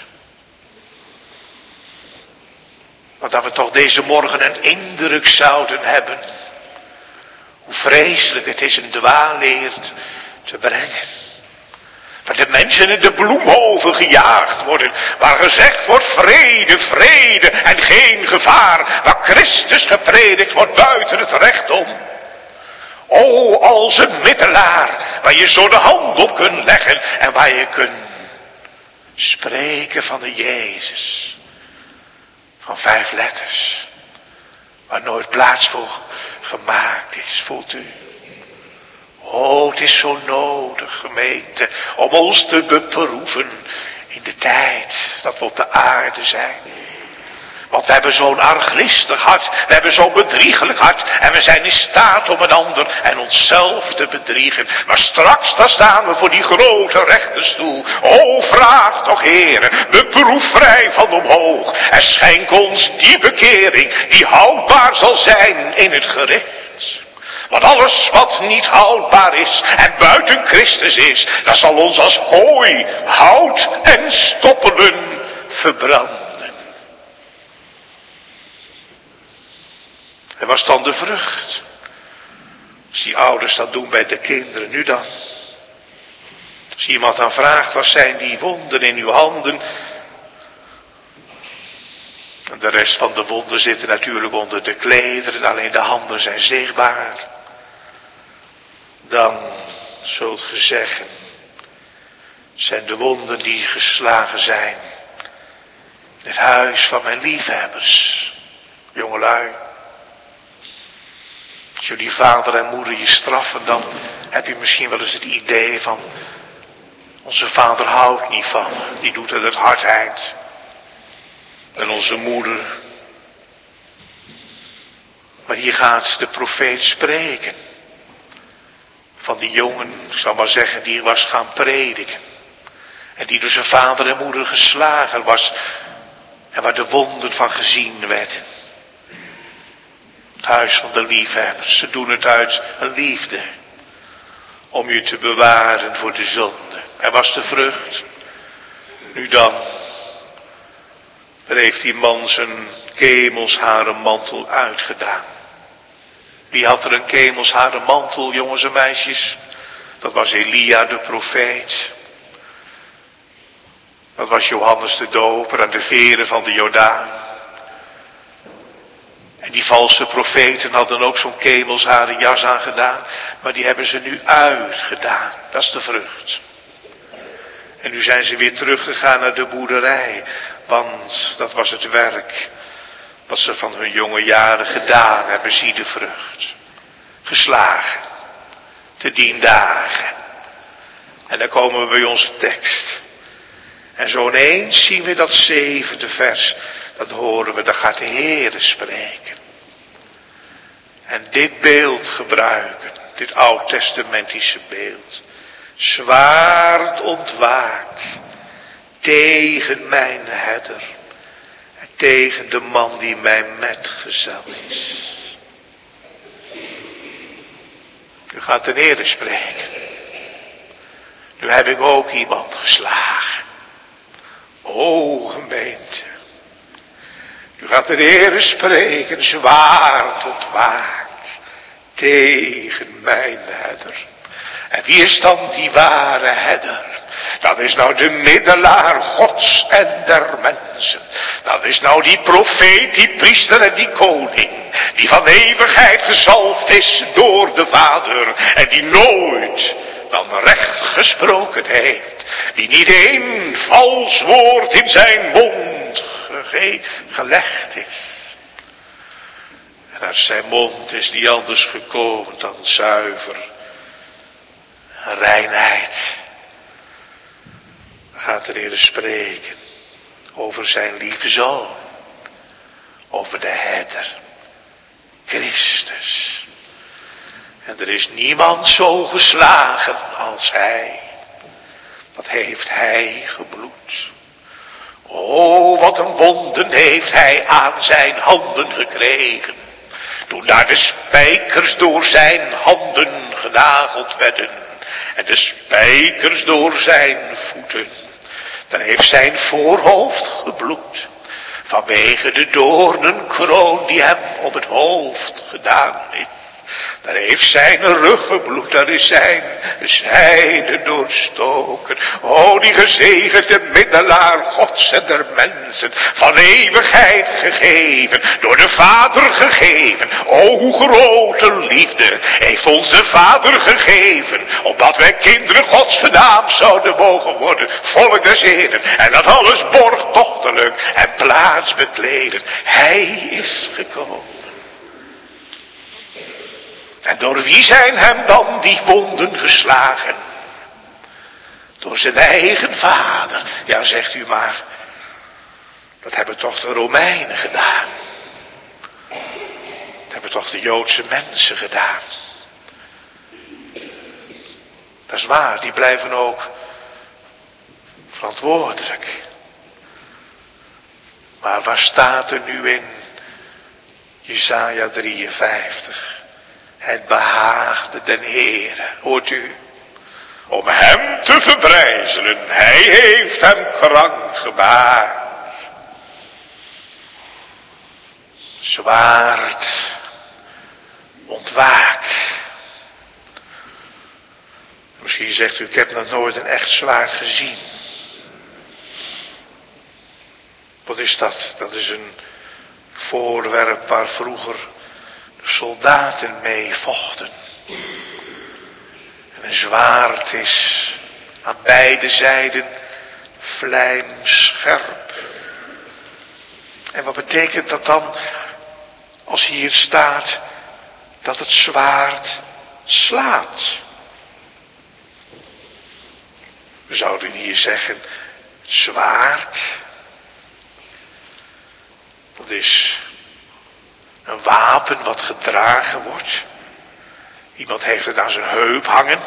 Maar dat we toch deze morgen een indruk zouden hebben. Hoe vreselijk het is een dwaalleer te brengen. Waar de mensen in de bloemhoven gejaagd worden. Waar gezegd wordt vrede, vrede en geen gevaar. Waar Christus gepredikt wordt buiten het recht om. O, als een middelaar. Waar je zo de hand op kunt leggen. En waar je kunt spreken van de Jezus. Van 5 letters. Waar nooit plaats voor gemaakt is, voelt u? Oh, het is zo nodig, gemeente, om ons te beproeven in de tijd dat we op de aarde zijn. Want we hebben zo'n arglistig hart, we hebben zo'n bedriegelijk hart en we zijn in staat om een ander en onszelf te bedriegen. Maar straks dan staan we voor die grote rechterstoel. O, vraag toch, Heere, beproef vrij van omhoog en schenk ons die bekering die houdbaar zal zijn in het gericht. Want alles wat niet houdbaar is en buiten Christus is, dat zal ons als hooi, hout en stoppelen verbranden. En wat is dan de vrucht? Als die ouders dat doen bij de kinderen, nu dan. Als iemand dan vraagt, wat zijn die wonden in uw handen? En de rest van de wonden zitten natuurlijk onder de klederen, alleen de handen zijn zichtbaar. Dan zult ge zeggen, zijn de wonden die geslagen zijn in het huis van mijn liefhebbers, jongelui. Als jullie vader en moeder je straffen, dan heb je misschien wel eens het idee van, onze vader houdt niet van me, die doet het uit hardheid. En onze moeder. Maar hier gaat de profeet spreken. Van die jongen, ik zal maar zeggen, die was gaan prediken. En die door zijn vader en moeder geslagen was. En waar de wonden van gezien werd. Het huis van de liefhebbers. Ze doen het uit een liefde. Om je te bewaren voor de zonde. Er was de vrucht. Nu dan. Er heeft die man zijn kemelsharen mantel uitgedaan. Wie had er een kemelsharen mantel, jongens en meisjes? Dat was Elia de profeet. Dat was Johannes de Doper aan de veren van de Jordaan. En die valse profeten hadden ook zo'n kemelsharen jas aangedaan. Maar die hebben ze nu uitgedaan. Dat is de vrucht. En nu zijn ze weer teruggegaan naar de boerderij. Want dat was het werk wat ze van hun jonge jaren gedaan hebben. Zie de vrucht. Geslagen. Te 10 dagen. En dan komen we bij onze tekst. En zo ineens zien we dat 7e vers. Dan horen we, daar gaat de Heere spreken. En dit beeld gebruiken. Dit oud-testamentische beeld. Zwaard ontwaakt. Tegen mijn herder. En tegen de man die mijn metgezel is. Nu gaat de Heere spreken. Nu heb ik ook iemand geslagen. O gemeente. Nu gaat de Heere spreken. Zwaard ontwaakt. Tegen mijn herder. En wie is dan die ware herder? Dat is nou de middelaar Gods en der mensen. Dat is nou die profeet, die priester en die koning. Die van eeuwigheid gezalfd is door de Vader. En die nooit dan recht gesproken heeft. Die niet één vals woord in zijn mond gelegd is. En uit zijn mond is niet anders gekomen dan zuiver reinheid. Dan gaat de Heer spreken over zijn lieve zoon. Over de herder. Christus. En er is niemand zo geslagen als hij. Wat heeft hij gebloed. Oh, wat een wonden heeft hij aan zijn handen gekregen. Toen daar de spijkers door zijn handen genageld werden. En de spijkers door zijn voeten. Dan heeft zijn voorhoofd gebloed. Vanwege de doornenkroon die hem op het hoofd gedaan is. Daar heeft zijn rug gebloed, daar is zijn zijde doorstoken. O, die gezegende middelaar Gods en der mensen, van eeuwigheid gegeven, door de Vader gegeven. O, hoe grote liefde heeft onze Vader gegeven, opdat wij kinderen Gods genaamd zouden mogen worden, volk des Heren. En dat alles borgtochtelijk en plaats bekleden. Hij is gekomen. En door wie zijn hem dan die wonden geslagen? Door zijn eigen vader. Ja, zegt u maar. Dat hebben toch de Romeinen gedaan. Dat hebben toch de Joodse mensen gedaan. Dat is waar, die blijven ook verantwoordelijk. Maar waar staat er nu in Jesaja 53? Het behaagde den Heere, hoort u, om hem te verbrijzelen. Hij heeft hem krank gemaakt. Zwaard ontwaakt. Misschien zegt u, ik heb nog nooit een echt zwaard gezien. Wat is dat? Dat is een voorwerp waar vroeger soldaten mee vochten. En een zwaard is aan beide zijden vlijmscherp. En wat betekent dat dan als hier staat dat het zwaard slaat. We zouden hier zeggen, het zwaard, dat is een wapen wat gedragen wordt. Iemand heeft het aan zijn heup hangen.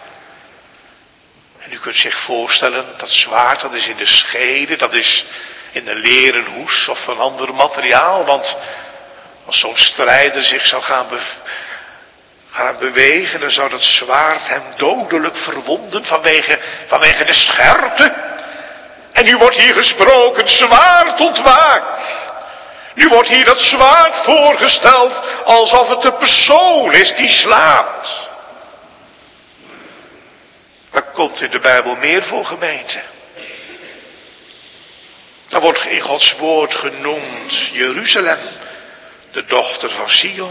En u kunt zich voorstellen, dat zwaard, dat is in de schede, dat is in een leren hoes of een ander materiaal. Want als zo'n strijder zich zou gaan bewegen, dan zou dat zwaard hem dodelijk verwonden vanwege de scherpte. En nu wordt hier gesproken, zwaard ontwaakt. Nu wordt hier dat zwaard voorgesteld alsof het de persoon is die slaat. Waar komt in de Bijbel meer voor, gemeente? Dan wordt in Gods woord genoemd Jeruzalem, de dochter van Sion.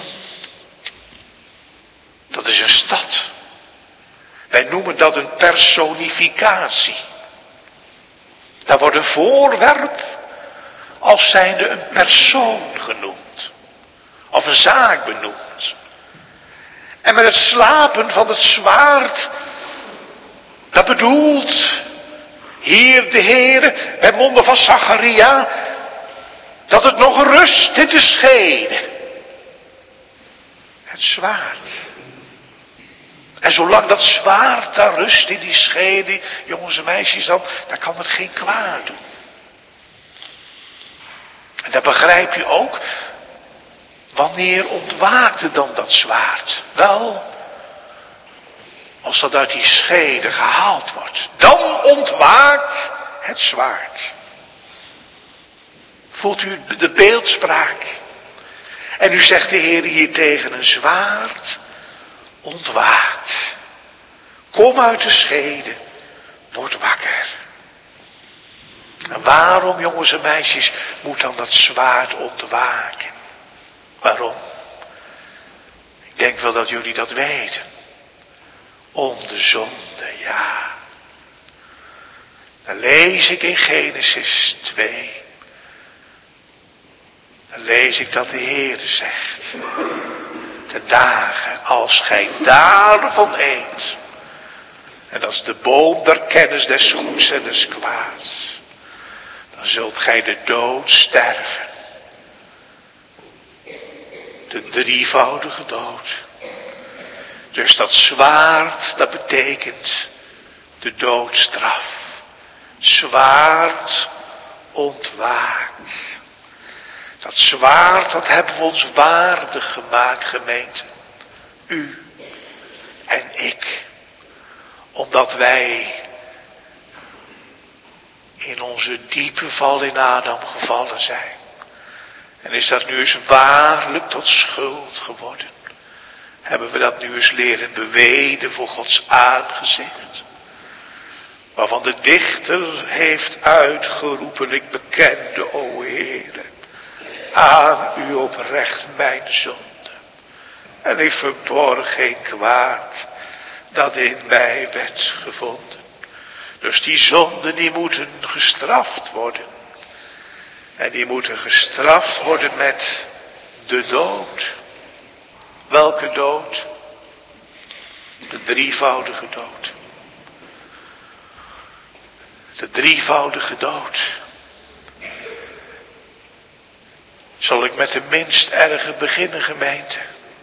Dat is een stad. Wij noemen dat een personificatie. Daar wordt een voorwerp als zijnde een persoon genoemd. Of een zaak benoemd. En met het slapen van het zwaard, dat bedoelt hier de Heere, bij monden van Zacharia, dat het nog rust in de schede. Het zwaard. En zolang dat zwaard daar rust in die schede, jongens en meisjes, dan kan het geen kwaad doen. En dat begrijp je ook. Wanneer ontwaakte dan dat zwaard? Wel, als dat uit die schede gehaald wordt, dan ontwaakt het zwaard. Voelt u de beeldspraak? En nu zegt de Heer hier tegen een zwaard ontwaakt. Kom uit de schede, word wakker. En waarom, jongens en meisjes, moet dan dat zwaard ontwaken? Waarom? Ik denk wel dat jullie dat weten. Om de zonde, ja. Dan lees ik in Genesis 2. Dan lees ik dat de Heer zegt. Ten dagen als gij daarvan eet. En dat is de boom der kennis des goeds en des kwaads. Dan zult gij de dood sterven. De drievoudige dood. Dus dat zwaard, dat betekent de doodstraf. Zwaard ontwaakt. Dat zwaard, dat hebben we ons waardig gemaakt, gemeente. U en ik. Omdat wij in onze diepe val in Adam gevallen zijn. En is dat nu eens waarlijk tot schuld geworden. Hebben we dat nu eens leren beweden voor Gods aangezicht. Waarvan de dichter heeft uitgeroepen, ik bekende, o Heere, aan u oprecht mijn zonde. En ik verborg geen kwaad dat in mij werd gevonden. Dus die zonden die moeten gestraft worden. En die moeten gestraft worden met de dood. Welke dood? De drievoudige dood. De drievoudige dood. Zal ik met de minst erge beginnen, gemeente?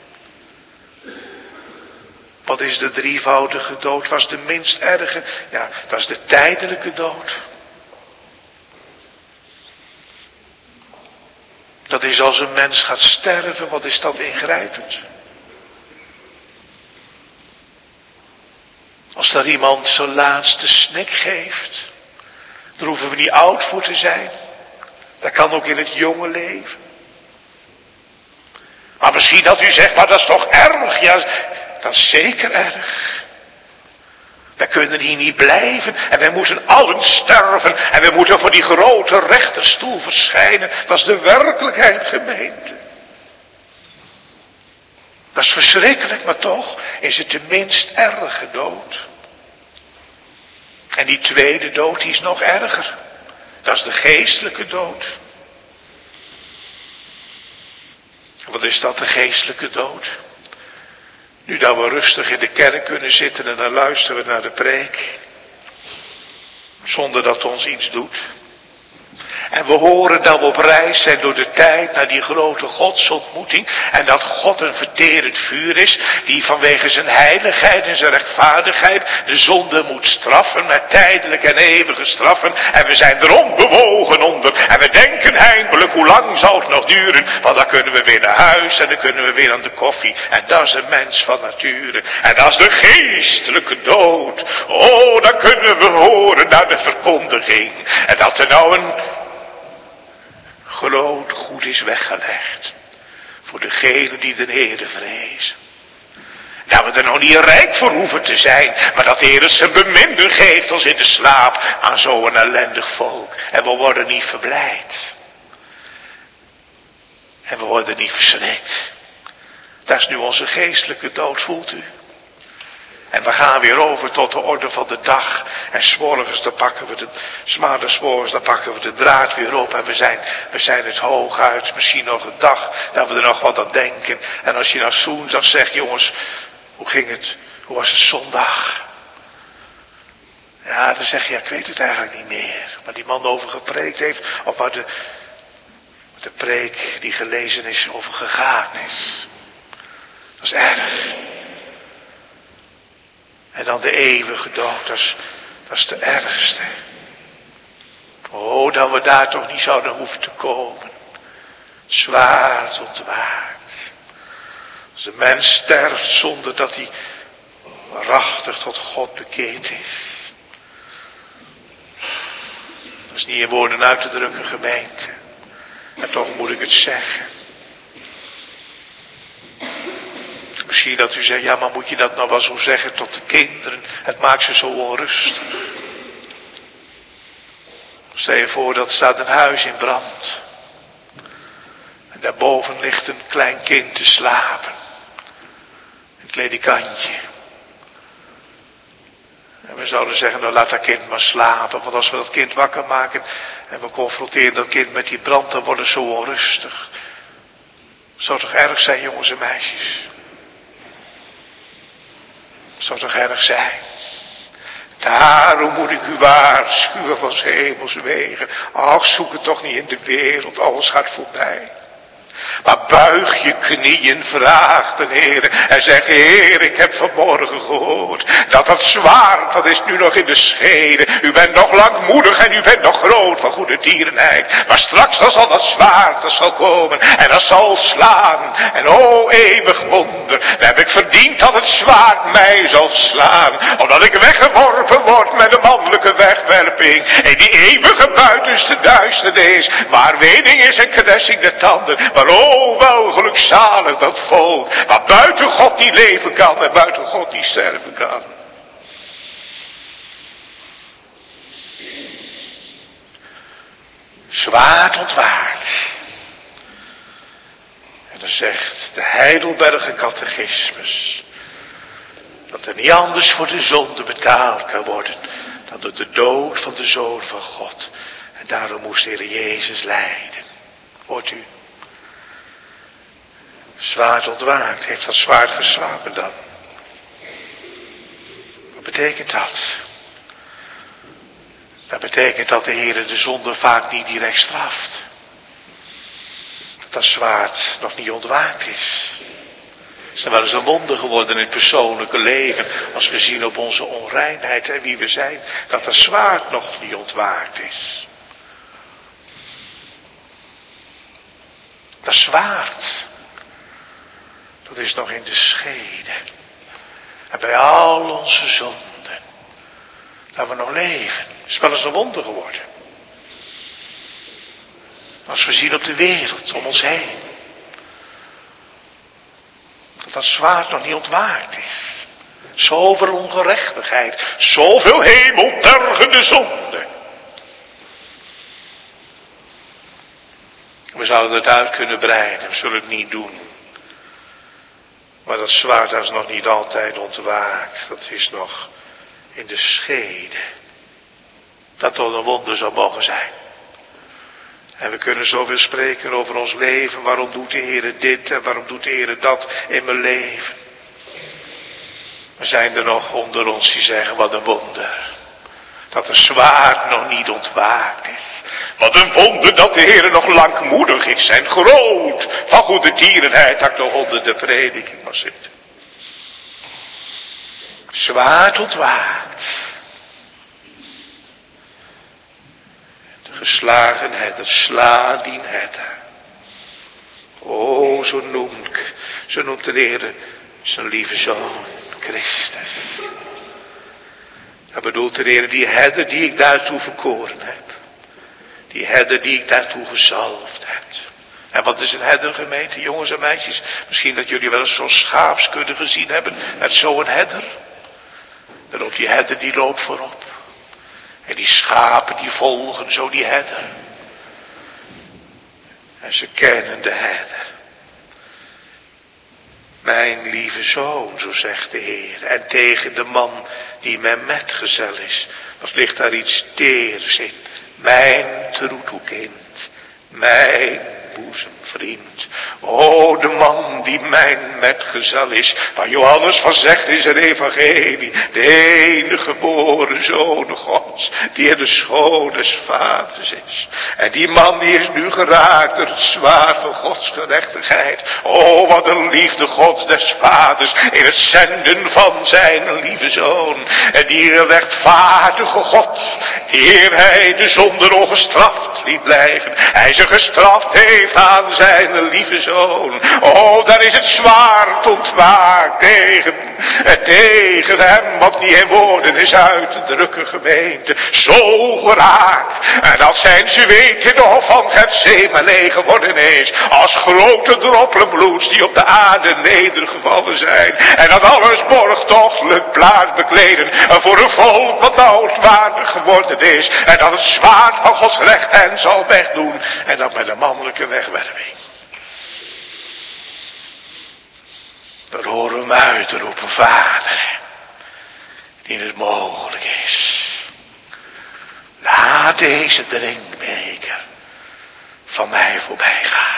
Wat is de drievoudige dood? Was de minst erge? Ja, dat is de tijdelijke dood. Dat is als een mens gaat sterven, wat is dat ingrijpend? Als daar iemand zijn laatste snik geeft, daar hoeven we niet oud voor te zijn. Dat kan ook in het jonge leven. Maar misschien dat u zegt, maar dat is toch erg? Ja, dat is zeker erg. Wij kunnen hier niet blijven en wij moeten allen sterven en we moeten voor die grote rechterstoel verschijnen. Dat is de werkelijkheid, gemeente. Dat is verschrikkelijk, maar toch is het de minst erge dood. En die tweede dood, die is nog erger. Dat is de geestelijke dood. Wat is dat, de geestelijke dood? Nu dat we rustig in de kerk kunnen zitten en dan luisteren we naar de preek. Zonder dat het ons iets doet. En we horen dat we op reis zijn door de tijd naar die grote godsontmoeting. En dat God een verterend vuur is. Die vanwege zijn heiligheid en zijn rechtvaardigheid de zonde moet straffen. Met tijdelijke en eeuwige straffen. En we zijn er onbewogen onder. En we denken eindelijk, hoe lang zal het nog duren? Want dan kunnen we weer naar huis en dan kunnen we weer aan de koffie. En dat is een mens van nature. En dat is de geestelijke dood. Oh, dan kunnen we horen naar de verkondiging. En dat er nou een groot goed is weggelegd. Voor degenen die de Heere vrezen. Dat we er nog niet rijk voor hoeven te zijn. Maar dat de Heer zijn beminder geeft ons in de slaap aan zo'n ellendig volk. En we worden niet verblijd. En we worden niet verschrikt. Dat is nu onze geestelijke dood, voelt u? En we gaan weer over tot de orde van de dag. En 's morgens dan pakken we dan pakken we de draad weer op. En we zijn het hooguit. Misschien nog een dag dat we er nog wat aan denken. En als je nou woensdag zegt, jongens, hoe ging het? Hoe was het zondag? Ja, dan zeg je, ja, ik weet het eigenlijk niet meer. Waar die man over gepreekt heeft. Of waar de preek die gelezen is over gegaan is. Dat is erg. En dan de eeuwige dood, dat is de ergste. Oh, dat we daar toch niet zouden hoeven te komen. Zwaard ontwaakt. Als de mens sterft zonder dat hij waarachtig tot God bekeerd is. Dat is niet in woorden uit te drukken, gemeente. En toch moet ik het zeggen. Misschien dat u zegt, ja, maar moet je dat nou wel zo zeggen tot de kinderen? Het maakt ze zo onrustig. Stel je voor, dat staat een huis in brand. En daarboven ligt een klein kind te slapen. Een ledikantje. En we zouden zeggen, nou laat dat kind maar slapen. Want als we dat kind wakker maken en we confronteren dat kind met die brand, dan wordt het zo onrustig. Het zou toch erg zijn, jongens en meisjes? Het zou toch erg zijn? Daarom moet ik u waarschuwen van 's hemels wegen. Ach, zoek het toch niet in de wereld, alles gaat voorbij. Maar buig je knieën, vraag de Heer en zeg, Heer, ik heb vanmorgen gehoord dat zwaard, dat is nu nog in de schede. U bent nog langmoedig en u bent nog groot van goede tierenheid. Maar straks dan zal dat zwaard, dat zal komen en dat zal slaan. En o eeuwig wonder, dan heb ik verdiend dat het zwaard mij zal slaan. Omdat ik weggeworpen word met de mannelijke wegwerping. In die eeuwige buitenste duisternis, waar wening is en knessing de tanden. Maar o, wel gelukzalig dat volk, waar buiten God niet leven kan en buiten God niet sterven kan. Zwaard ontwaakt. En dan zegt de Heidelberger catechismus, dat er niet anders voor de zonde betaald kan worden, dan door de dood van de Zoon van God. En daarom moest de Heer Jezus lijden. Hoort u? Zwaard ontwaakt, heeft dat zwaard geslapen dan? Wat betekent dat? Dat betekent dat de Heer de zonde vaak niet direct straft. Dat zwaard nog niet ontwaakt is. Het is wel eens een wonder geworden in het persoonlijke leven, als we zien op onze onreinheid en wie we zijn, dat het zwaard nog niet ontwaakt is. Dat zwaard, dat is nog in de schede. En bij al onze zonden, dat we nog leven, is wel eens een wonder geworden. Als we zien op de wereld om ons heen, dat zwaard nog niet ontwaakt is. Zoveel ongerechtigheid, zoveel hemeltergende zonde. We zouden het uit kunnen breiden, we zullen het niet doen. Maar dat zwaard is nog niet altijd ontwaakt, dat is nog in de schede. Dat tot een wonder zou mogen zijn. En we kunnen zoveel spreken over ons leven. Waarom doet de Heer dit en waarom doet de Heer dat in mijn leven? Maar zijn er nog onder ons die zeggen, wat een wonder. Dat de zwaard nog niet ontwaakt is. Wat een wonder dat de Heer nog langmoedig is en groot. Van goede tierenheid dat ik nog onder de prediking mag zitten. Zwaard ontwaakt. De geslagen herder, sla die herder. O, zo noemt de Heer zijn lieve zoon, Christus. Dat bedoelt de Heer, die herder die ik daartoe verkoren heb. Die herder die ik daartoe gezalfd heb. En wat is een herder, gemeente, jongens en meisjes? Misschien dat jullie wel eens zo'n schaapskudde gezien hebben. Met zo'n herder. Dan loopt die herder, die loopt voorop. En die schapen die volgen zo die herder. En ze kennen de herder. Mijn lieve zoon, zo zegt de Heer. En tegen de man die mijn metgezel is. Wat ligt daar iets teers in. Mijn troetelkind. Mijn boezemvriend. O, de man die mijn metgezel is. Waar Johannes van zegt in zijn evangelie. De enige geboren zoon Gods. Die in de schoon des vaders is. En die man die is nu geraakt door het zwaard van Gods gerechtigheid. O, wat een liefde Gods des vaders. In het zenden van zijn lieve zoon. En die rechtvaardige God. Die eer hij de zonde ongestraft liet blijven. Hij ze gestraft heeft aan zijn lieve zoon. Oh, daar is het zwaard ontwaakt tegen hem, wat niet in woorden is uit te drukken, gemeente. Zo geraakt. En dat zijn zweet in de hof van Getsemane geworden is. Als grote droppelen bloeds die op de aarde nedergevallen zijn. En dat alles borgtochtelijk plaats bekleden. Voor een volk wat nauwelijks waardig geworden is. En dat het zwaard van Gods recht hen zal wegdoen. En dat met een mannelijke wegwerping. Dan horen we hem uitroepen, Vader, die het mogelijk is. Laat deze drinkbeker van mij voorbij gaan.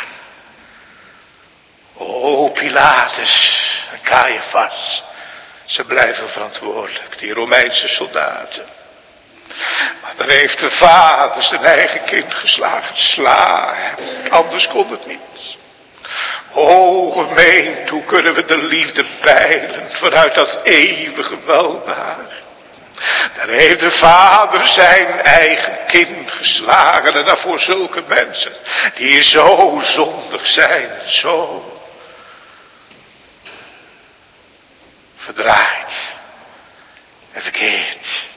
O, Pilatus en Caiaphas, ze blijven verantwoordelijk, die Romeinse soldaten. Maar dan heeft de vader zijn eigen kind geslagen. Sla hem, anders kon het niet. O, gemeente, hoe kunnen we de liefde peilen vanuit dat eeuwige welbaar. Dan heeft de vader zijn eigen kind geslagen. En daarvoor zulke mensen die zo zondig zijn. Zo verdraaid en verkeerd.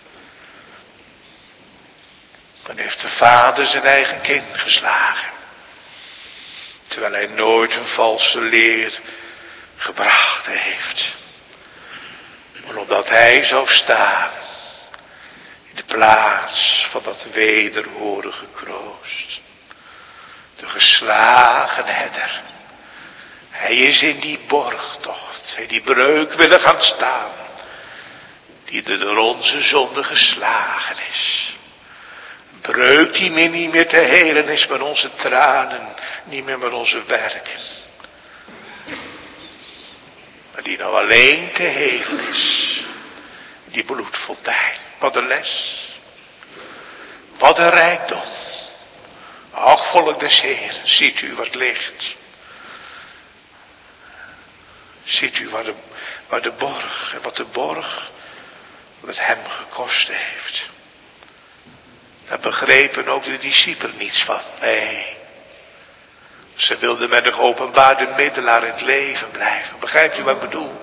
Dan heeft de vader zijn eigen kind geslagen. Terwijl hij nooit een valse leer gebracht heeft. Maar omdat hij zou staan in de plaats van dat wederhorige kroost. De geslagen herder. Hij is in die borgtocht, in die breuk willen gaan staan. Die door onze zonde geslagen is. Breuk die niet meer te helen is met onze tranen, niet meer met onze werken. Maar die nou alleen te helen is. Die bloedfontein. Wat een les. Wat een rijkdom. Ach, volk des Heeren, ziet u wat ligt. Ziet u waar de borg en wat de borg het hem gekost heeft. Daar begrepen ook de discipelen niets van. Nee. Ze wilden met een geopenbaarde middelaar in het leven blijven. Begrijpt u wat ik bedoel?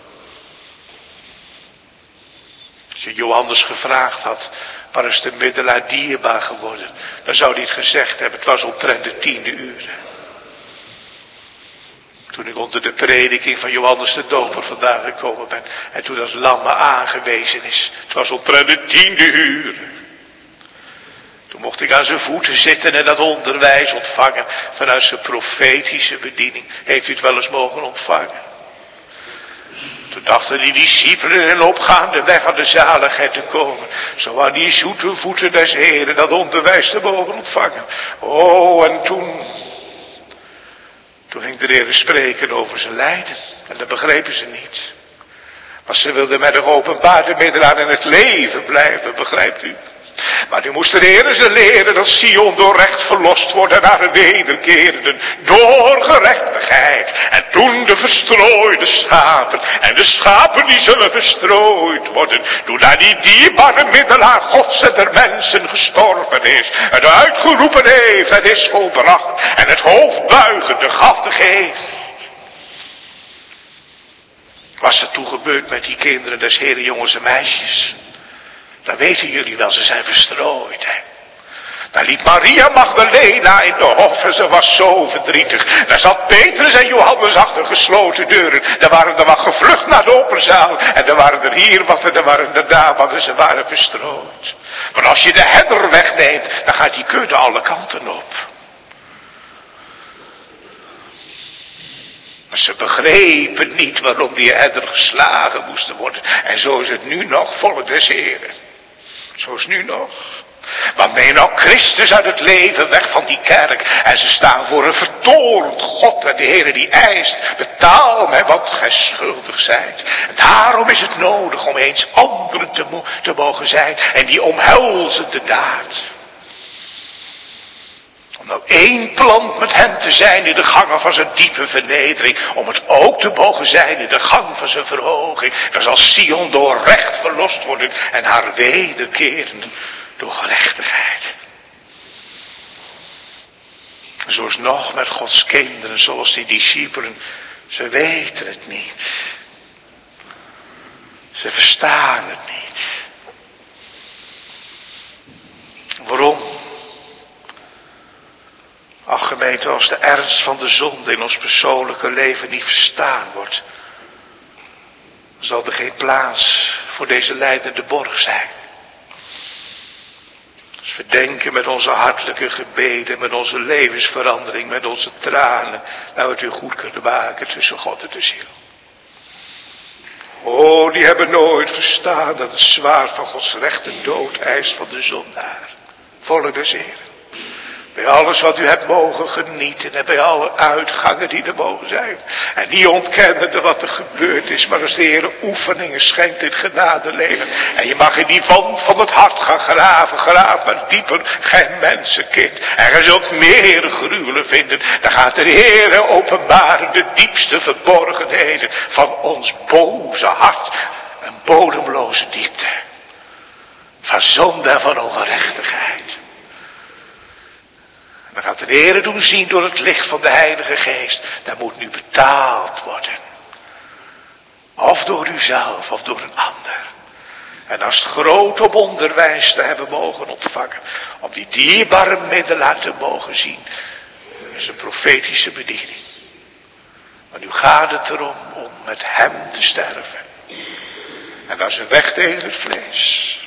Als je Johannes gevraagd had, waar is de middelaar dierbaar geworden? Dan zou hij het gezegd hebben, het was omtrent de 10e uur. Toen ik onder de prediking van Johannes de Doper vandaan gekomen ben. En toen dat lam me aangewezen is. Het was omtrent de 10e uur. Toen mocht ik aan zijn voeten zitten en dat onderwijs ontvangen. Vanuit zijn profetische bediening. Heeft u het wel eens mogen ontvangen? Toen dachten die discipelen in een opgaande weg aan de zaligheid te komen. Zo aan die zoete voeten des Heren dat onderwijs te mogen ontvangen. Oh, en toen ging de Heer spreken over zijn lijden. En dat begrepen ze niet. Want ze wilden met een geopenbaarde middelaar in het leven blijven, begrijpt u? Maar nu moest de Heer ze leren dat Sion door recht verlost wordt naar de wederkerenden, door gerechtigheid. En toen de verstrooide schapen, en de schapen die zullen verstrooid worden, toen daar die dierbare middelaar Gods en der mensen gestorven is, het uitgeroepen heeft, het is volbracht, en het hoofd buigende gaf de geest. Was er toen gebeurd met die kinderen des Heren, jongens en meisjes? Dat weten jullie wel, ze zijn verstrooid. Hè? Daar liep Maria Magdalena in de hof en ze was zo verdrietig. Daar zat Petrus en Johannes achter gesloten deuren. Daar waren er wat gevlucht naar de opperzaal. En er waren er hier wat en er waren er daar wat en ze waren verstrooid. Maar als je de herder wegneemt, dan gaat die kudde alle kanten op. Maar ze begrepen niet waarom die herder geslagen moesten worden. En zo is het nu nog, volk des Heren. Zo is het nu nog. Want ben je nou Christus uit het leven weg van die kerk. En ze staan voor een vertoornd God. En de Heer die eist, betaal mij wat gij schuldig zijt. En daarom is het nodig om eens anderen te mogen zijn. En die omhelzen de daad. Om nou één plant met hem te zijn in de gangen van zijn diepe vernedering. Om het ook te mogen zijn in de gang van zijn verhoging. Dan zal Sion door recht verlost worden. En haar wederkerenden door gerechtigheid. Zoals nog met Gods kinderen, zoals die discipelen. Ze weten het niet. Ze verstaan het niet. Waarom? Ach gemeente, als de ernst van de zonde in ons persoonlijke leven niet verstaan wordt, dan zal er geen plaats voor deze lijdende borg zijn. Als we denken met onze hartelijke gebeden, met onze levensverandering, met onze tranen, nou het u goed kunnen maken tussen God en de ziel. Oh, die hebben nooit verstaan dat het zwaard van Gods recht de dood eist van de zondaar. Volk des Heren. Bij alles wat u hebt mogen genieten en bij alle uitgangen die er mogen zijn. En die ontkennende wat er gebeurd is. Maar als de Heer oefeningen schenkt in genadeleven. En je mag in die wand van het hart gaan graven. Graaf maar dieper, gij mensenkind. En je zult meer gruwelen vinden. Dan gaat de Heer openbaren de diepste verborgenheden van ons boze hart. Een bodemloze diepte. Van zonde en van ongerechtigheid. Dan gaat de Heer doen zien door het licht van de Heilige Geest. Dat moet nu betaald worden. Of door uzelf of door een ander. En als het groot op onderwijs te hebben mogen ontvangen. Om die dierbare middelaar te mogen zien. Dat is een profetische bediening. Maar nu gaat het erom om met hem te sterven. En dat is een weg tegen het vlees.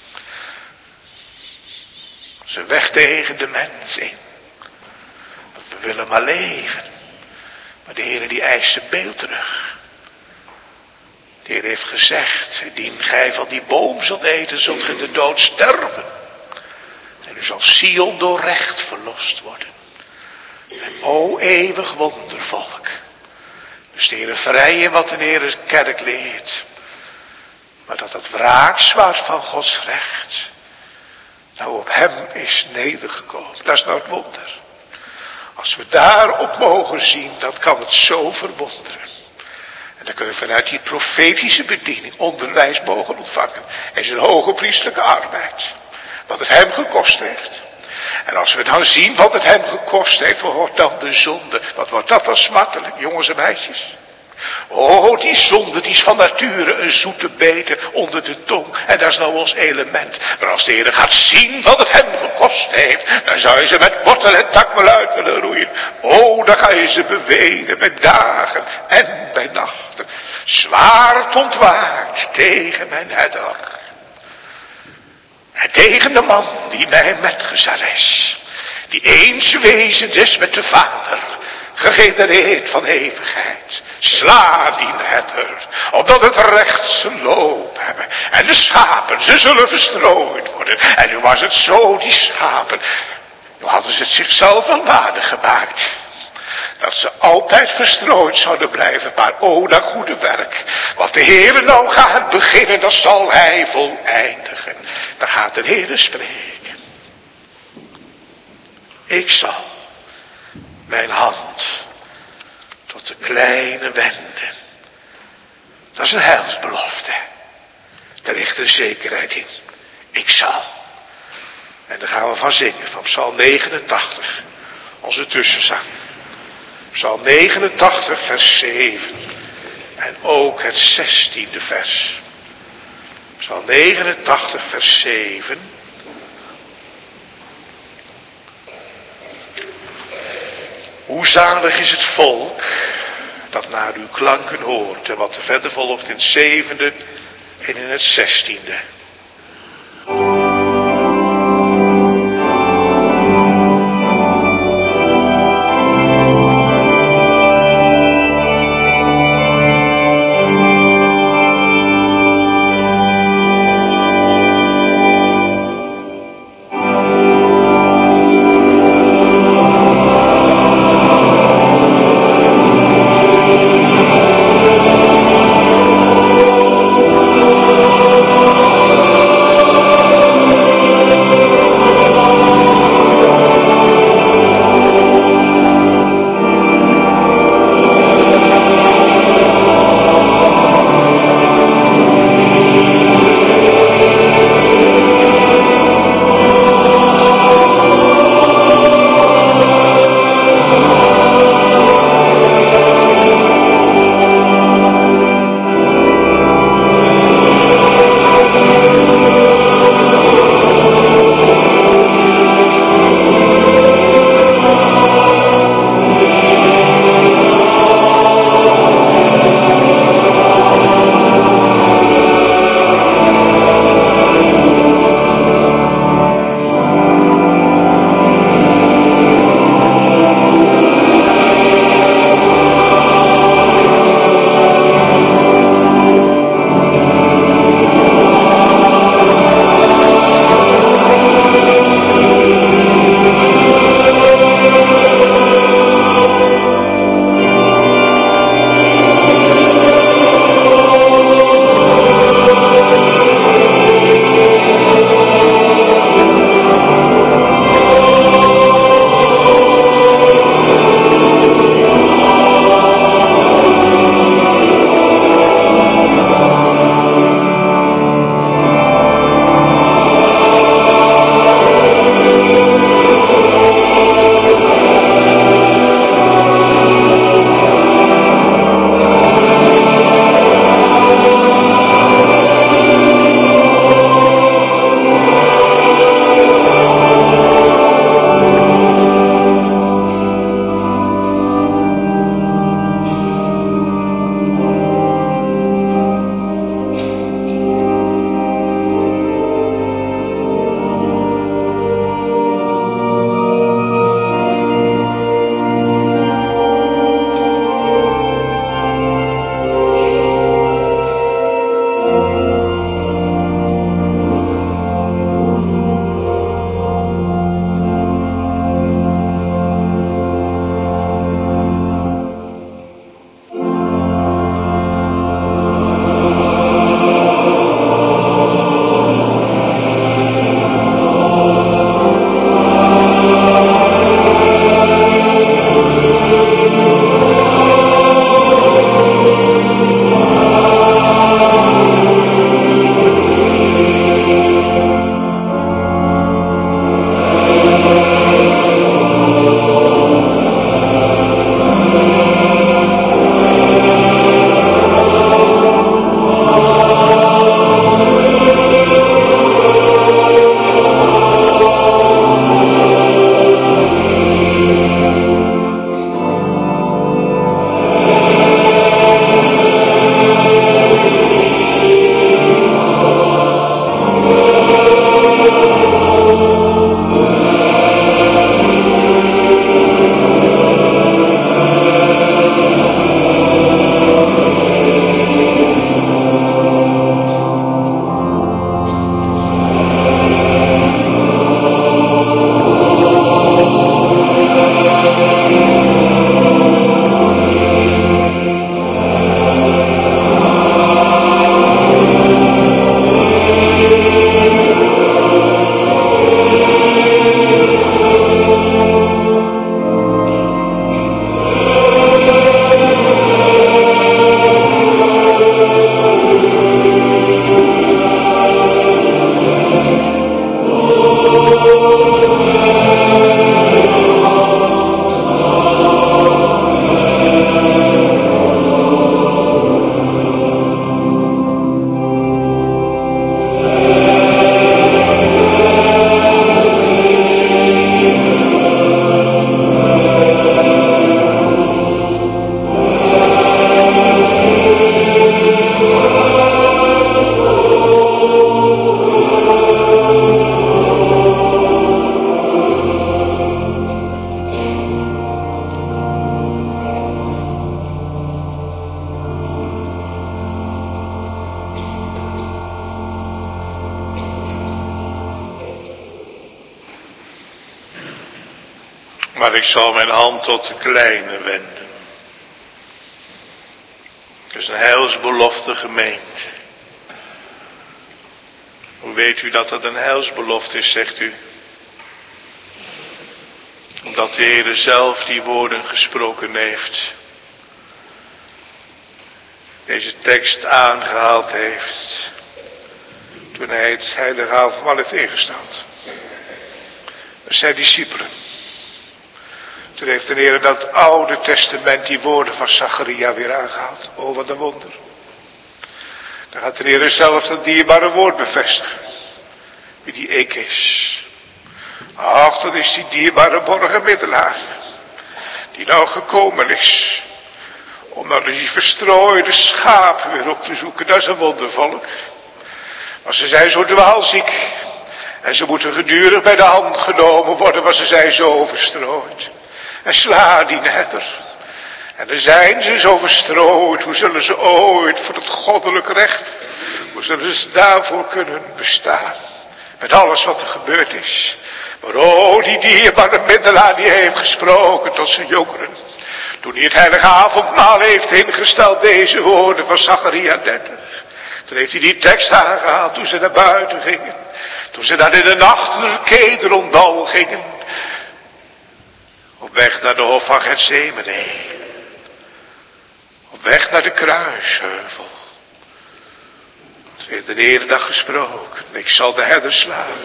Dat is een weg tegen de mens in. We willen maar leven. Maar de Heer die eist zijn beeld terug. De Heer heeft gezegd, indien gij van die boom zult eten, zult gij de dood sterven. En u zal Sion door recht verlost worden. En o eeuwig wondervolk. Dus de Heer vrijen wat de Heer kerk leert. Maar dat het wraakzwaard van Gods recht nou op hem is nedergekomen. Dat is nou het wonder. Als we daarop mogen zien, dan kan het zo verwonderen. En dan kun je vanuit die profetische bediening onderwijs mogen ontvangen. En zijn hoge priestelijke arbeid. Wat het hem gekost heeft. En als we dan zien wat het hem gekost heeft, wat wordt dan de zonde? Wat wordt dat dan smartelijk, jongens en meisjes? Oh, die zonde die is van nature een zoete bete onder de tong. En dat is nou ons element. Maar als de Heer gaat zien wat het hem gekost heeft, dan zou je ze met wortel en tak wel uit willen roeien. Oh, dan ga je ze bewegen bij dagen en bij nachten. Zwaard ontwaakt tegen mijn herder. En tegen de man die mijn metgezel is. Die eens wezen is met de Vader. Gegenereerd van eeuwigheid. Sla die herder, opdat het recht zijn loop hebben. En de schapen, ze zullen verstrooid worden. En nu was het zo, die schapen. Nu hadden ze het zichzelf aan waarde gemaakt. dat ze altijd verstrooid zouden blijven. Maar o, dat goede werk, wat de Heere nou gaat beginnen, dat zal Hij voleindigen. Dan gaat de Heere spreken. Ik zal mijn hand tot de kleine wenden. Dat is een heilsbelofte. Daar ligt een zekerheid in. Ik zal. En daar gaan we van zingen, van Psalm 89. Onze tussenzang. Psalm 89 vers 7. En ook het 16e vers. Psalm 89 vers 7. Hoe zalig is het volk dat naar uw klanken hoort. En wat er verder volgt in het 7e en in het 16e. Maar ik zal mijn hand tot de kleine wenden. Het is een heilsbelofte, gemeente. Hoe weet u dat het een heilsbelofte is, zegt u? Omdat de Heer zelf die woorden gesproken heeft. Deze tekst aangehaald heeft. Toen hij het heilige avondmaal heeft ingesteld. Zijn discipelen. Toen heeft de Heer in dat Oude Testament die woorden van Zacharia weer aangehaald. Oh, wat een wonder. Dan gaat de Heer zelf dat dierbare woord bevestigen. Wie die ik is. Ach, dat is die dierbare borgenmiddelaar. Die nou gekomen is. Om nou die verstrooide schapen weer op te zoeken. Dat is een wondervolk. Maar ze zijn zo dwaalziek. En ze moeten gedurig bij de hand genomen worden. Maar ze zijn zo verstrooid. En sla die netter. En dan zijn ze zo verstrooid. Hoe zullen ze ooit voor het goddelijk recht. Hoe zullen ze daarvoor kunnen bestaan. Met alles wat er gebeurd is. Maar oh, die dierbare middelaar die heeft gesproken tot zijn jongeren. Toen hij het heilige avondmaal heeft ingesteld, deze woorden van Zacharia 30. Toen heeft hij die tekst aangehaald toen ze naar buiten gingen. Toen ze daar in de nacht door het Kedrondal gingen. Op weg naar de hof van Getsemane. Op weg naar de kruisheuvel. Toen heeft de Heer dag gesproken. Ik zal de herder slaan.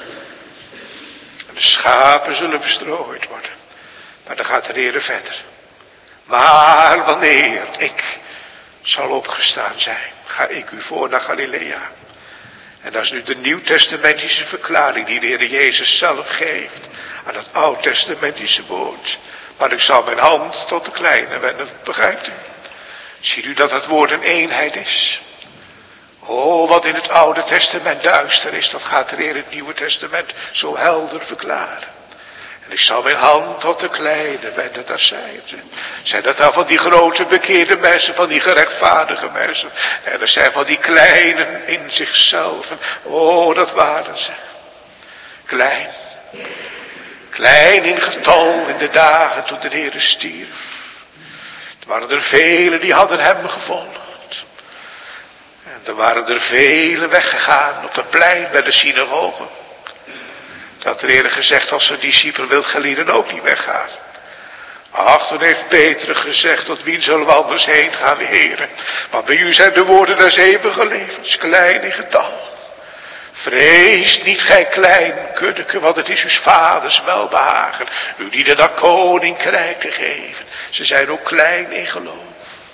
En de schapen zullen verstrooid worden. Maar dan gaat de Heer verder. Maar wanneer ik zal opgestaan zijn, ga ik u voor naar Galilea. En dat is nu de nieuwtestamentische verklaring die de Heer Jezus zelf geeft aan het oud-testamentische woord. Maar ik zal mijn hand tot de kleine wenden, begrijpt u? Ziet u dat het woord een eenheid is? Oh, wat in het Oude Testament duister is, dat gaat de Heer in het Nieuwe Testament zo helder verklaren. En ik zal mijn hand tot de kleine wenden, dat zijn ze. Zijn dat dan van die grote bekeerde mensen, van die gerechtvaardige mensen? En dat zijn van die kleinen in zichzelf. Oh, dat waren ze. Klein. Klein in getal in de dagen toen de Heer stierf. Er waren er velen die hadden hem gevolgd. En er waren er velen weggegaan op het plein bij de synagoge. Dat de Heer gezegd, als zijn discipel wilt gelieden ook niet weggaan. Ach, toen heeft Petrus gezegd, tot wie zullen we anders heen gaan, Heere? Want bij u zijn de woorden des eeuwige levens, klein in getal. Vrees niet, gij klein kuddeke, want het is uw vaders welbehagen, u die de naar koninkrijk te geven. Ze zijn ook klein in geloof.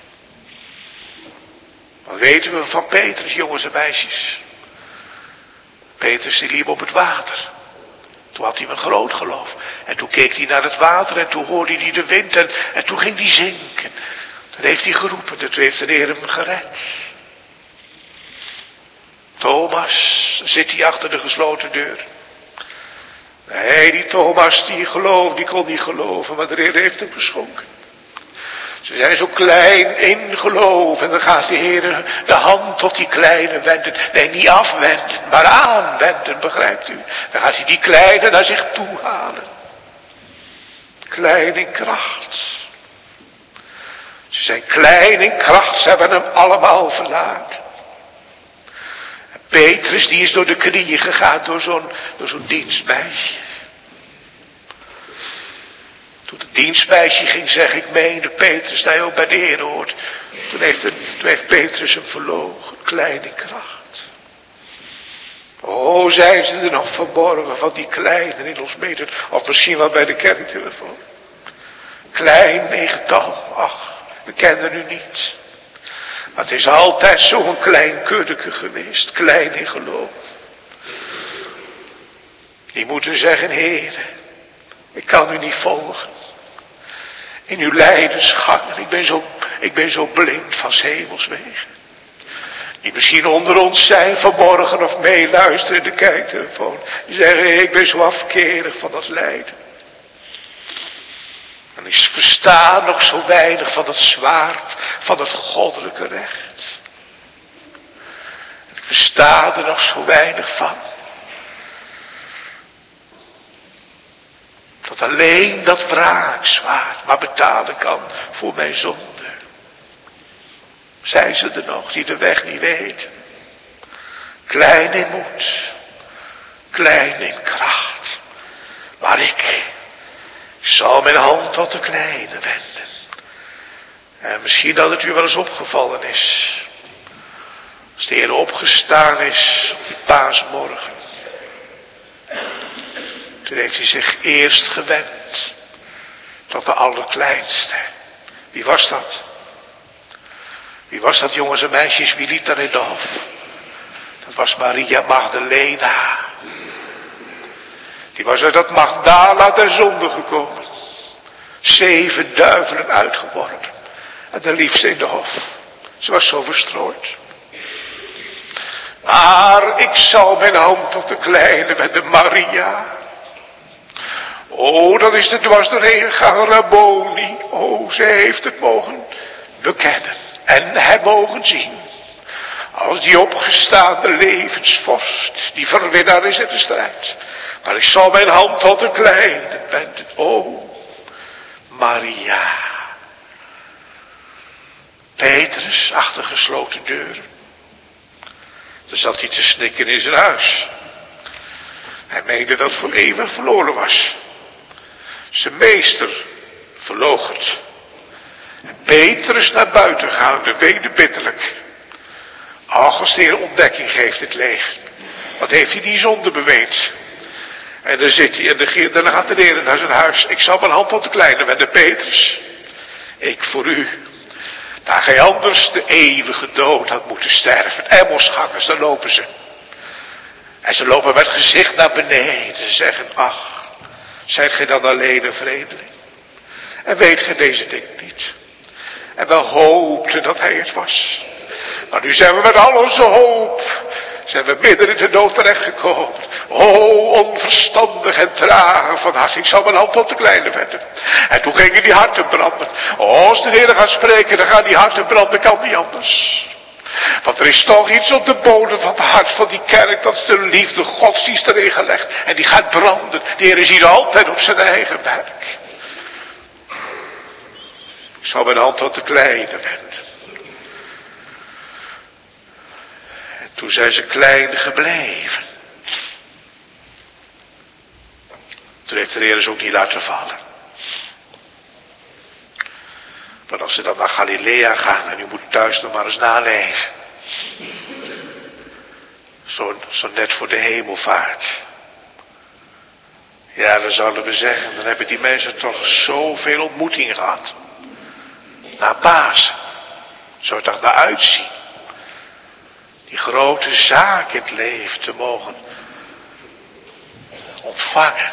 Wat weten we van Petrus, jongens en meisjes? Petrus die liep op het water. Toen had hij een groot geloof. En toen keek hij naar het water en toen hoorde hij de wind en toen ging hij zinken. Toen heeft hij geroepen en toen heeft de Heer hem gered. Thomas, zit hij achter de gesloten deur. Nee, die Thomas die kon niet geloven, maar de Heer heeft hem geschonken. Ze zijn zo klein in geloof en dan gaat de Heer de hand tot die kleine wenden. Nee, niet afwenden, maar aanwenden, begrijpt u? Dan gaat hij die kleine naar zich toe halen. Klein in kracht. Ze zijn klein in kracht, ze hebben hem allemaal verlaten. En Petrus die is door de knieën gegaan door zo'n dienstmeisje. Toen het dienstmeisje ging zeggen, ik meende Petrus, dat hij ook bij de Heer hoort. Toen heeft Petrus hem verloochen, klein in kracht. Oh, zijn ze er nog verborgen van die kleinen in ons midden, of misschien wel bij de kerktelefoon. Klein in getal, ach, we kennen u niet. Maar het is altijd zo'n klein kuddeke geweest, klein in geloof. Die moeten zeggen, Heere, ik kan u niet volgen. In uw lijdensgangen, ik ben zo blind van 's hemels wegen. Die misschien onder ons zijn vanmorgen of meeluisteren in de kijktelefoon. Die zeggen, ik ben zo afkerig van dat lijden. En ik versta nog zo weinig van het zwaard van het goddelijke recht. En ik versta er nog zo weinig van. Dat alleen dat wraakzwaard maar betalen kan voor mijn zonde. Zijn ze er nog die de weg niet weten? Klein in moed, klein in kracht. Maar ik zal mijn hand tot de kleine wenden. En misschien dat het u wel eens opgevallen is. Als de Heer opgestaan is op die paasmorgen. Toen heeft hij zich eerst gewend tot de allerkleinste. Wie was dat? Wie was dat, jongens en meisjes? Wie liep daar in de hof? Dat was Maria Magdalena. Die was uit dat Magdala der zonde gekomen. 7 duivelen uitgeworpen. En daar liep ze in de hof. Ze was zo verstrooid. Maar ik zal mijn hand tot de kleine met de Maria. Oh, dat is de dwars doorheen gegaan, Rabboni. Oh, zij heeft het mogen bekennen. En hem mogen zien. Als die opgestaande levensvorst. Die verwinnaar is in de strijd. Maar ik zal mijn hand tot de kleine wenden. Oh, Maria. Petrus achter gesloten deuren. Daar zat hij te snikken in zijn huis. Hij meende dat voor eeuwig verloren was. Zijn meester verloochend. En Petrus naar buiten gehouden, wederbiddelijk. Ach, als de Heer ontdekking geeft het leven. Wat heeft hij die zonde beweend? En dan zit hij en dan gaat de Heer naar zijn huis. Ik zal mijn hand tot de kleine wenden, Petrus. Ik voor u. Daar gij anders de eeuwige dood had moeten sterven. Emmelsgangers, daar lopen ze. En ze lopen met gezicht naar beneden. Ze zeggen, ach, zijt gij dan alleen een vreemdeling? En weet gij deze dingen niet? En we hoopten dat hij het was. Maar nu zijn we met al onze hoop, zijn we midden in de dood terechtgekomen. O, onverstandig en traag van hart. Ik zal mijn hand tot de kleine wenden. En toen gingen die harten branden. O, als de Heer gaat spreken, dan gaan die harten branden, kan niet anders. Want er is toch iets op de bodem van het hart van die kerk, dat is de liefde Gods, die is erin gelegd. En die gaat branden. De Heer is hier altijd op zijn eigen werk. Ik zal mijn hand tot de kleine wenden. En toen zijn ze klein gebleven. Toen heeft de Heer ze ook niet laten vallen. Maar als ze dan naar Galilea gaan, en u moet thuis nog maar eens nalezen. Zo net voor de hemelvaart. Ja, dan zouden we zeggen, dan hebben die mensen toch zoveel ontmoetingen gehad. Na Pasen. Zou het er naar uitzien. Die grote zaak in het leven te mogen ontvangen.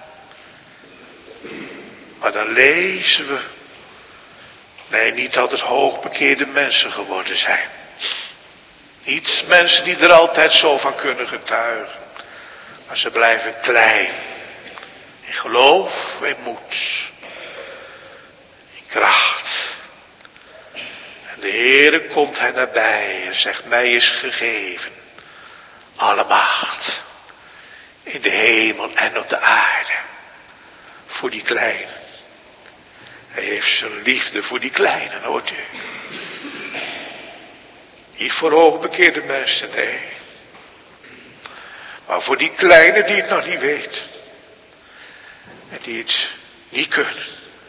Maar dan lezen we. Nee, niet dat het hoogbekeerde mensen geworden zijn. Niet mensen die er altijd zo van kunnen getuigen. Maar ze blijven klein. In geloof, in moed. In kracht. En de Heere komt hen nabij en zegt, mij is gegeven alle macht. In de hemel en op de aarde. Voor die kleine. Hij heeft zijn liefde voor die kleinen, hoort u. Niet voor hoogbekeerde mensen, nee. Maar voor die kleinen die het nog niet weten. En die het niet kunnen.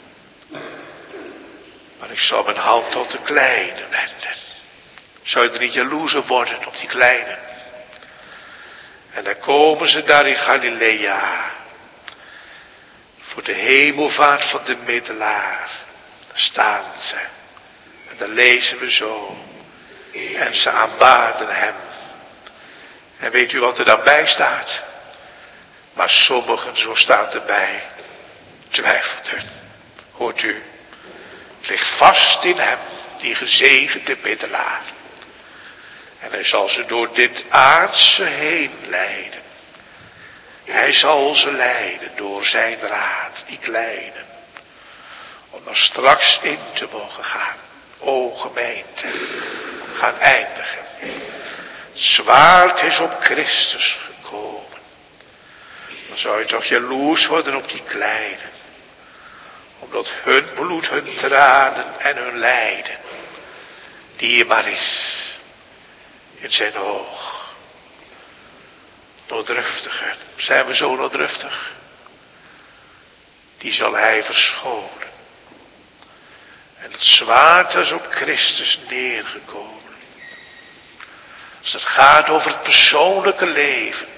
Maar ik zal mijn hand tot de kleine wenden. Zou je er niet jaloers op worden op die kleinen? En dan komen ze daar in Galilea. Voor de hemelvaart van de middelaar. Daar staan ze. En dan lezen we zo. En ze aanbaden hem. En weet u wat er dan bij staat? Maar sommigen, zo staat erbij, twijfelden. Hoort u? Het ligt vast in hem, die gezegende middelaar. En hij zal ze door dit aardse heen leiden. Hij zal ze leiden door zijn raad, die kleinen. Om er straks in te mogen gaan. O gemeente, gaan eindigen. Het zwaard is op Christus gekomen. Dan zou je toch jaloers worden op die kleinen. Omdat hun bloed, hun tranen en hun lijden dierbaar is in zijn oog. Nooddruftigen, zijn we zo nooddruftig? Die zal hij verschonen. En het zwaard is op Christus neergekomen. Als het gaat over het persoonlijke leven,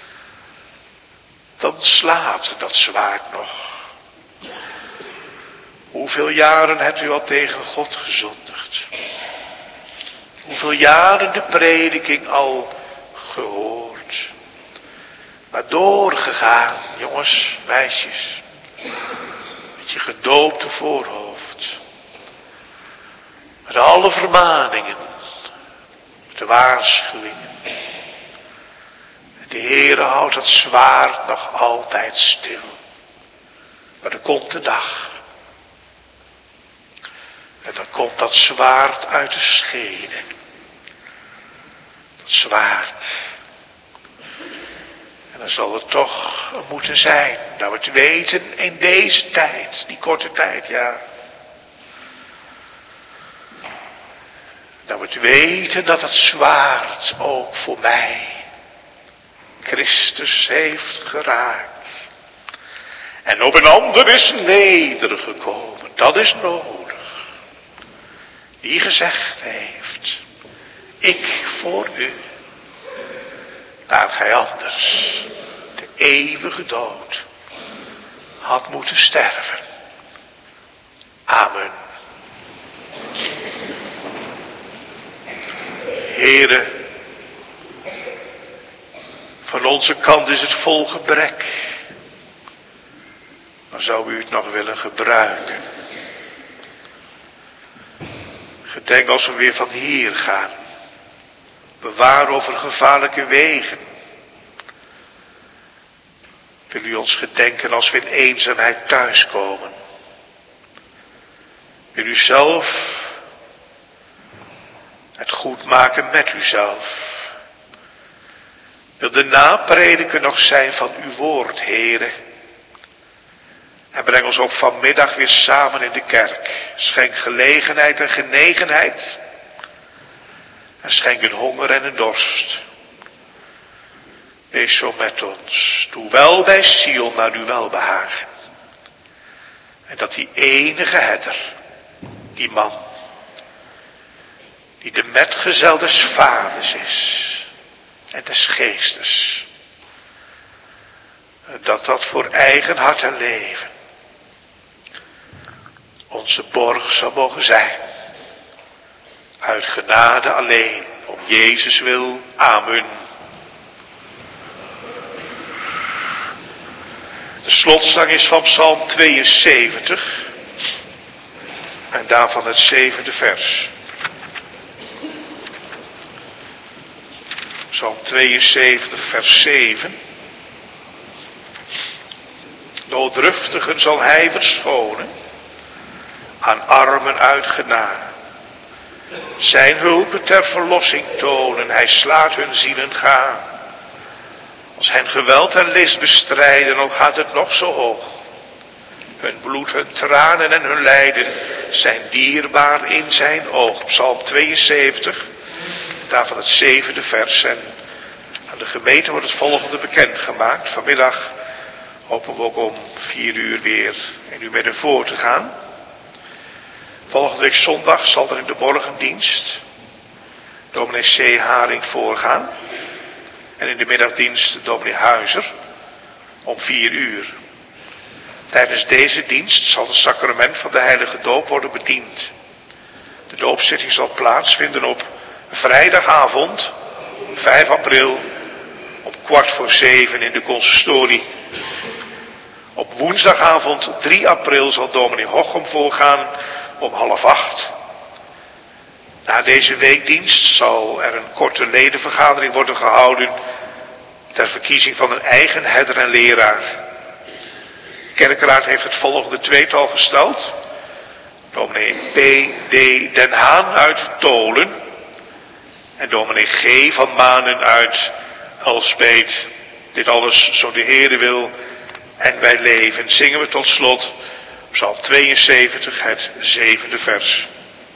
dan slaat dat zwaard nog. Hoeveel jaren hebt u al tegen God gezondigd? Hoeveel jaren de prediking al gehoord? Maar doorgegaan, jongens, meisjes. Met je gedoopte voorhoofd. Met alle vermaningen. Met de waarschuwingen. De Heere houdt het zwaard nog altijd stil. Maar er komt de dag. En dan komt dat zwaard uit de schede. Dat zwaard. En dan zal het toch moeten zijn. Dat we het weten in deze tijd. Die korte tijd, ja. Dat we het weten dat het zwaard ook voor mij Christus heeft geraakt. En op een ander is nedergekomen. Dat is nodig. Die gezegd heeft. Ik voor u. Daar gij anders de eeuwige dood had moeten sterven. Amen. Heere, van onze kant is het vol gebrek. Maar zou u het nog willen gebruiken? Gedenk als we weer van hier gaan. Bewaar over gevaarlijke wegen. Wil u ons gedenken als we in eenzaamheid thuiskomen. Wil u zelf het goed maken met uzelf. Wil de naprediker nog zijn van uw woord, Heere. En breng ons ook vanmiddag weer samen in de kerk. Schenk gelegenheid en genegenheid. En schenk een honger en een dorst. Wees zo met ons. Doe wel bij ziel naar uw welbehagen. En dat die enige herder, die man, die de metgezel des vaders is en des geestes, dat voor eigen hart en leven onze borg zal mogen zijn. Uit genade alleen, om Jezus wil. Amen. De slotzang is van Psalm 72 en daarvan het 7e vers. Psalm 72 vers 7. Nooddruftigen zal hij verschonen, aan armen uit genade. Zijn hulpen ter verlossing tonen, hij slaat hun zielen gaan. Als hen geweld en list bestrijden, al gaat het nog zo hoog. Hun bloed, hun tranen en hun lijden zijn dierbaar in zijn oog. Psalm 72, daarvan het 7e vers. En aan de gemeente wordt het volgende bekendgemaakt. Vanmiddag hopen we ook om 4 uur weer in uw midden voor te gaan. Volgende week zondag zal er in de morgendienst dominee C. Haring voorgaan. En in de middagdienst dominee Huizer om 4 uur. Tijdens deze dienst zal het sacrament van de heilige doop worden bediend. De doopzitting zal plaatsvinden op vrijdagavond 5 april om 6:15 in de consistorie. Op woensdagavond 3 april zal dominee Hochem voorgaan om 7:30. Na deze weekdienst zal er een korte ledenvergadering worden gehouden ter verkiezing van een eigen herder en leraar. De kerkenraad heeft het volgende tweetal gesteld. Dominee P.D. Den Haan uit Tolen en dominee G. van Manen uit Elspeet. Dit alles zo de Heere wil en wij leven. Zingen we tot slot Psalm 72, het 7e vers.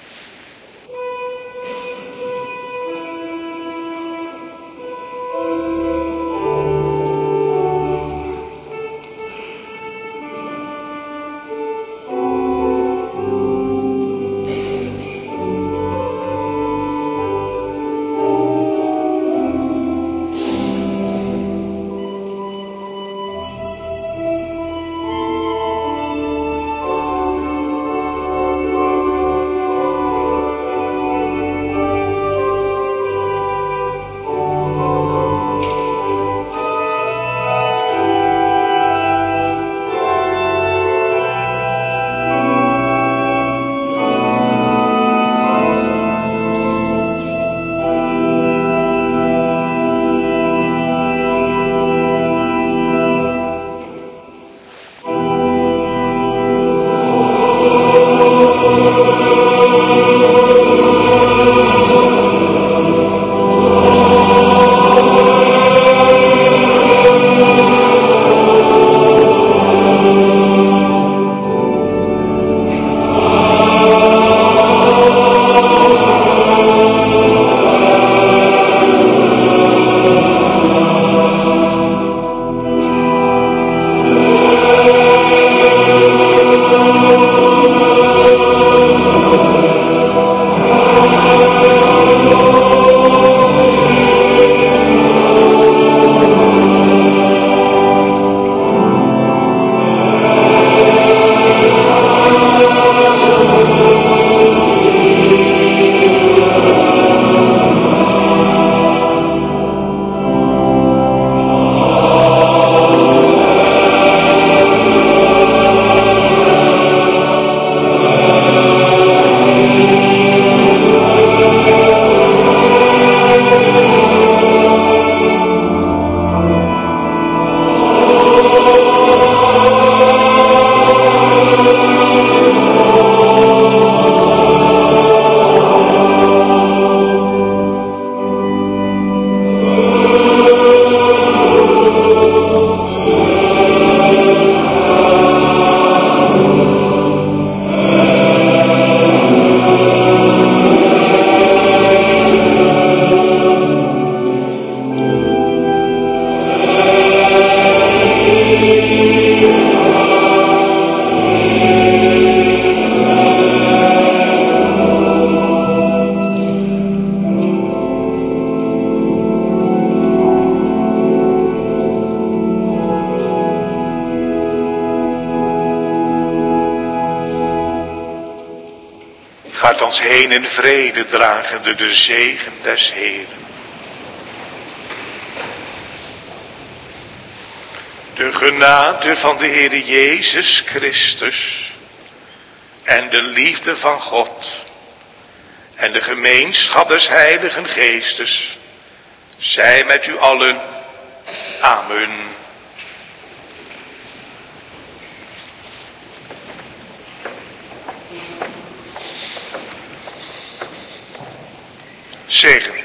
Gaat ons heen in vrede dragende de zegen des Heeren. De genade van de Heer Jezus Christus en de liefde van God en de gemeenschap des Heiligen Geestes zij met u allen. Amen. Zegen.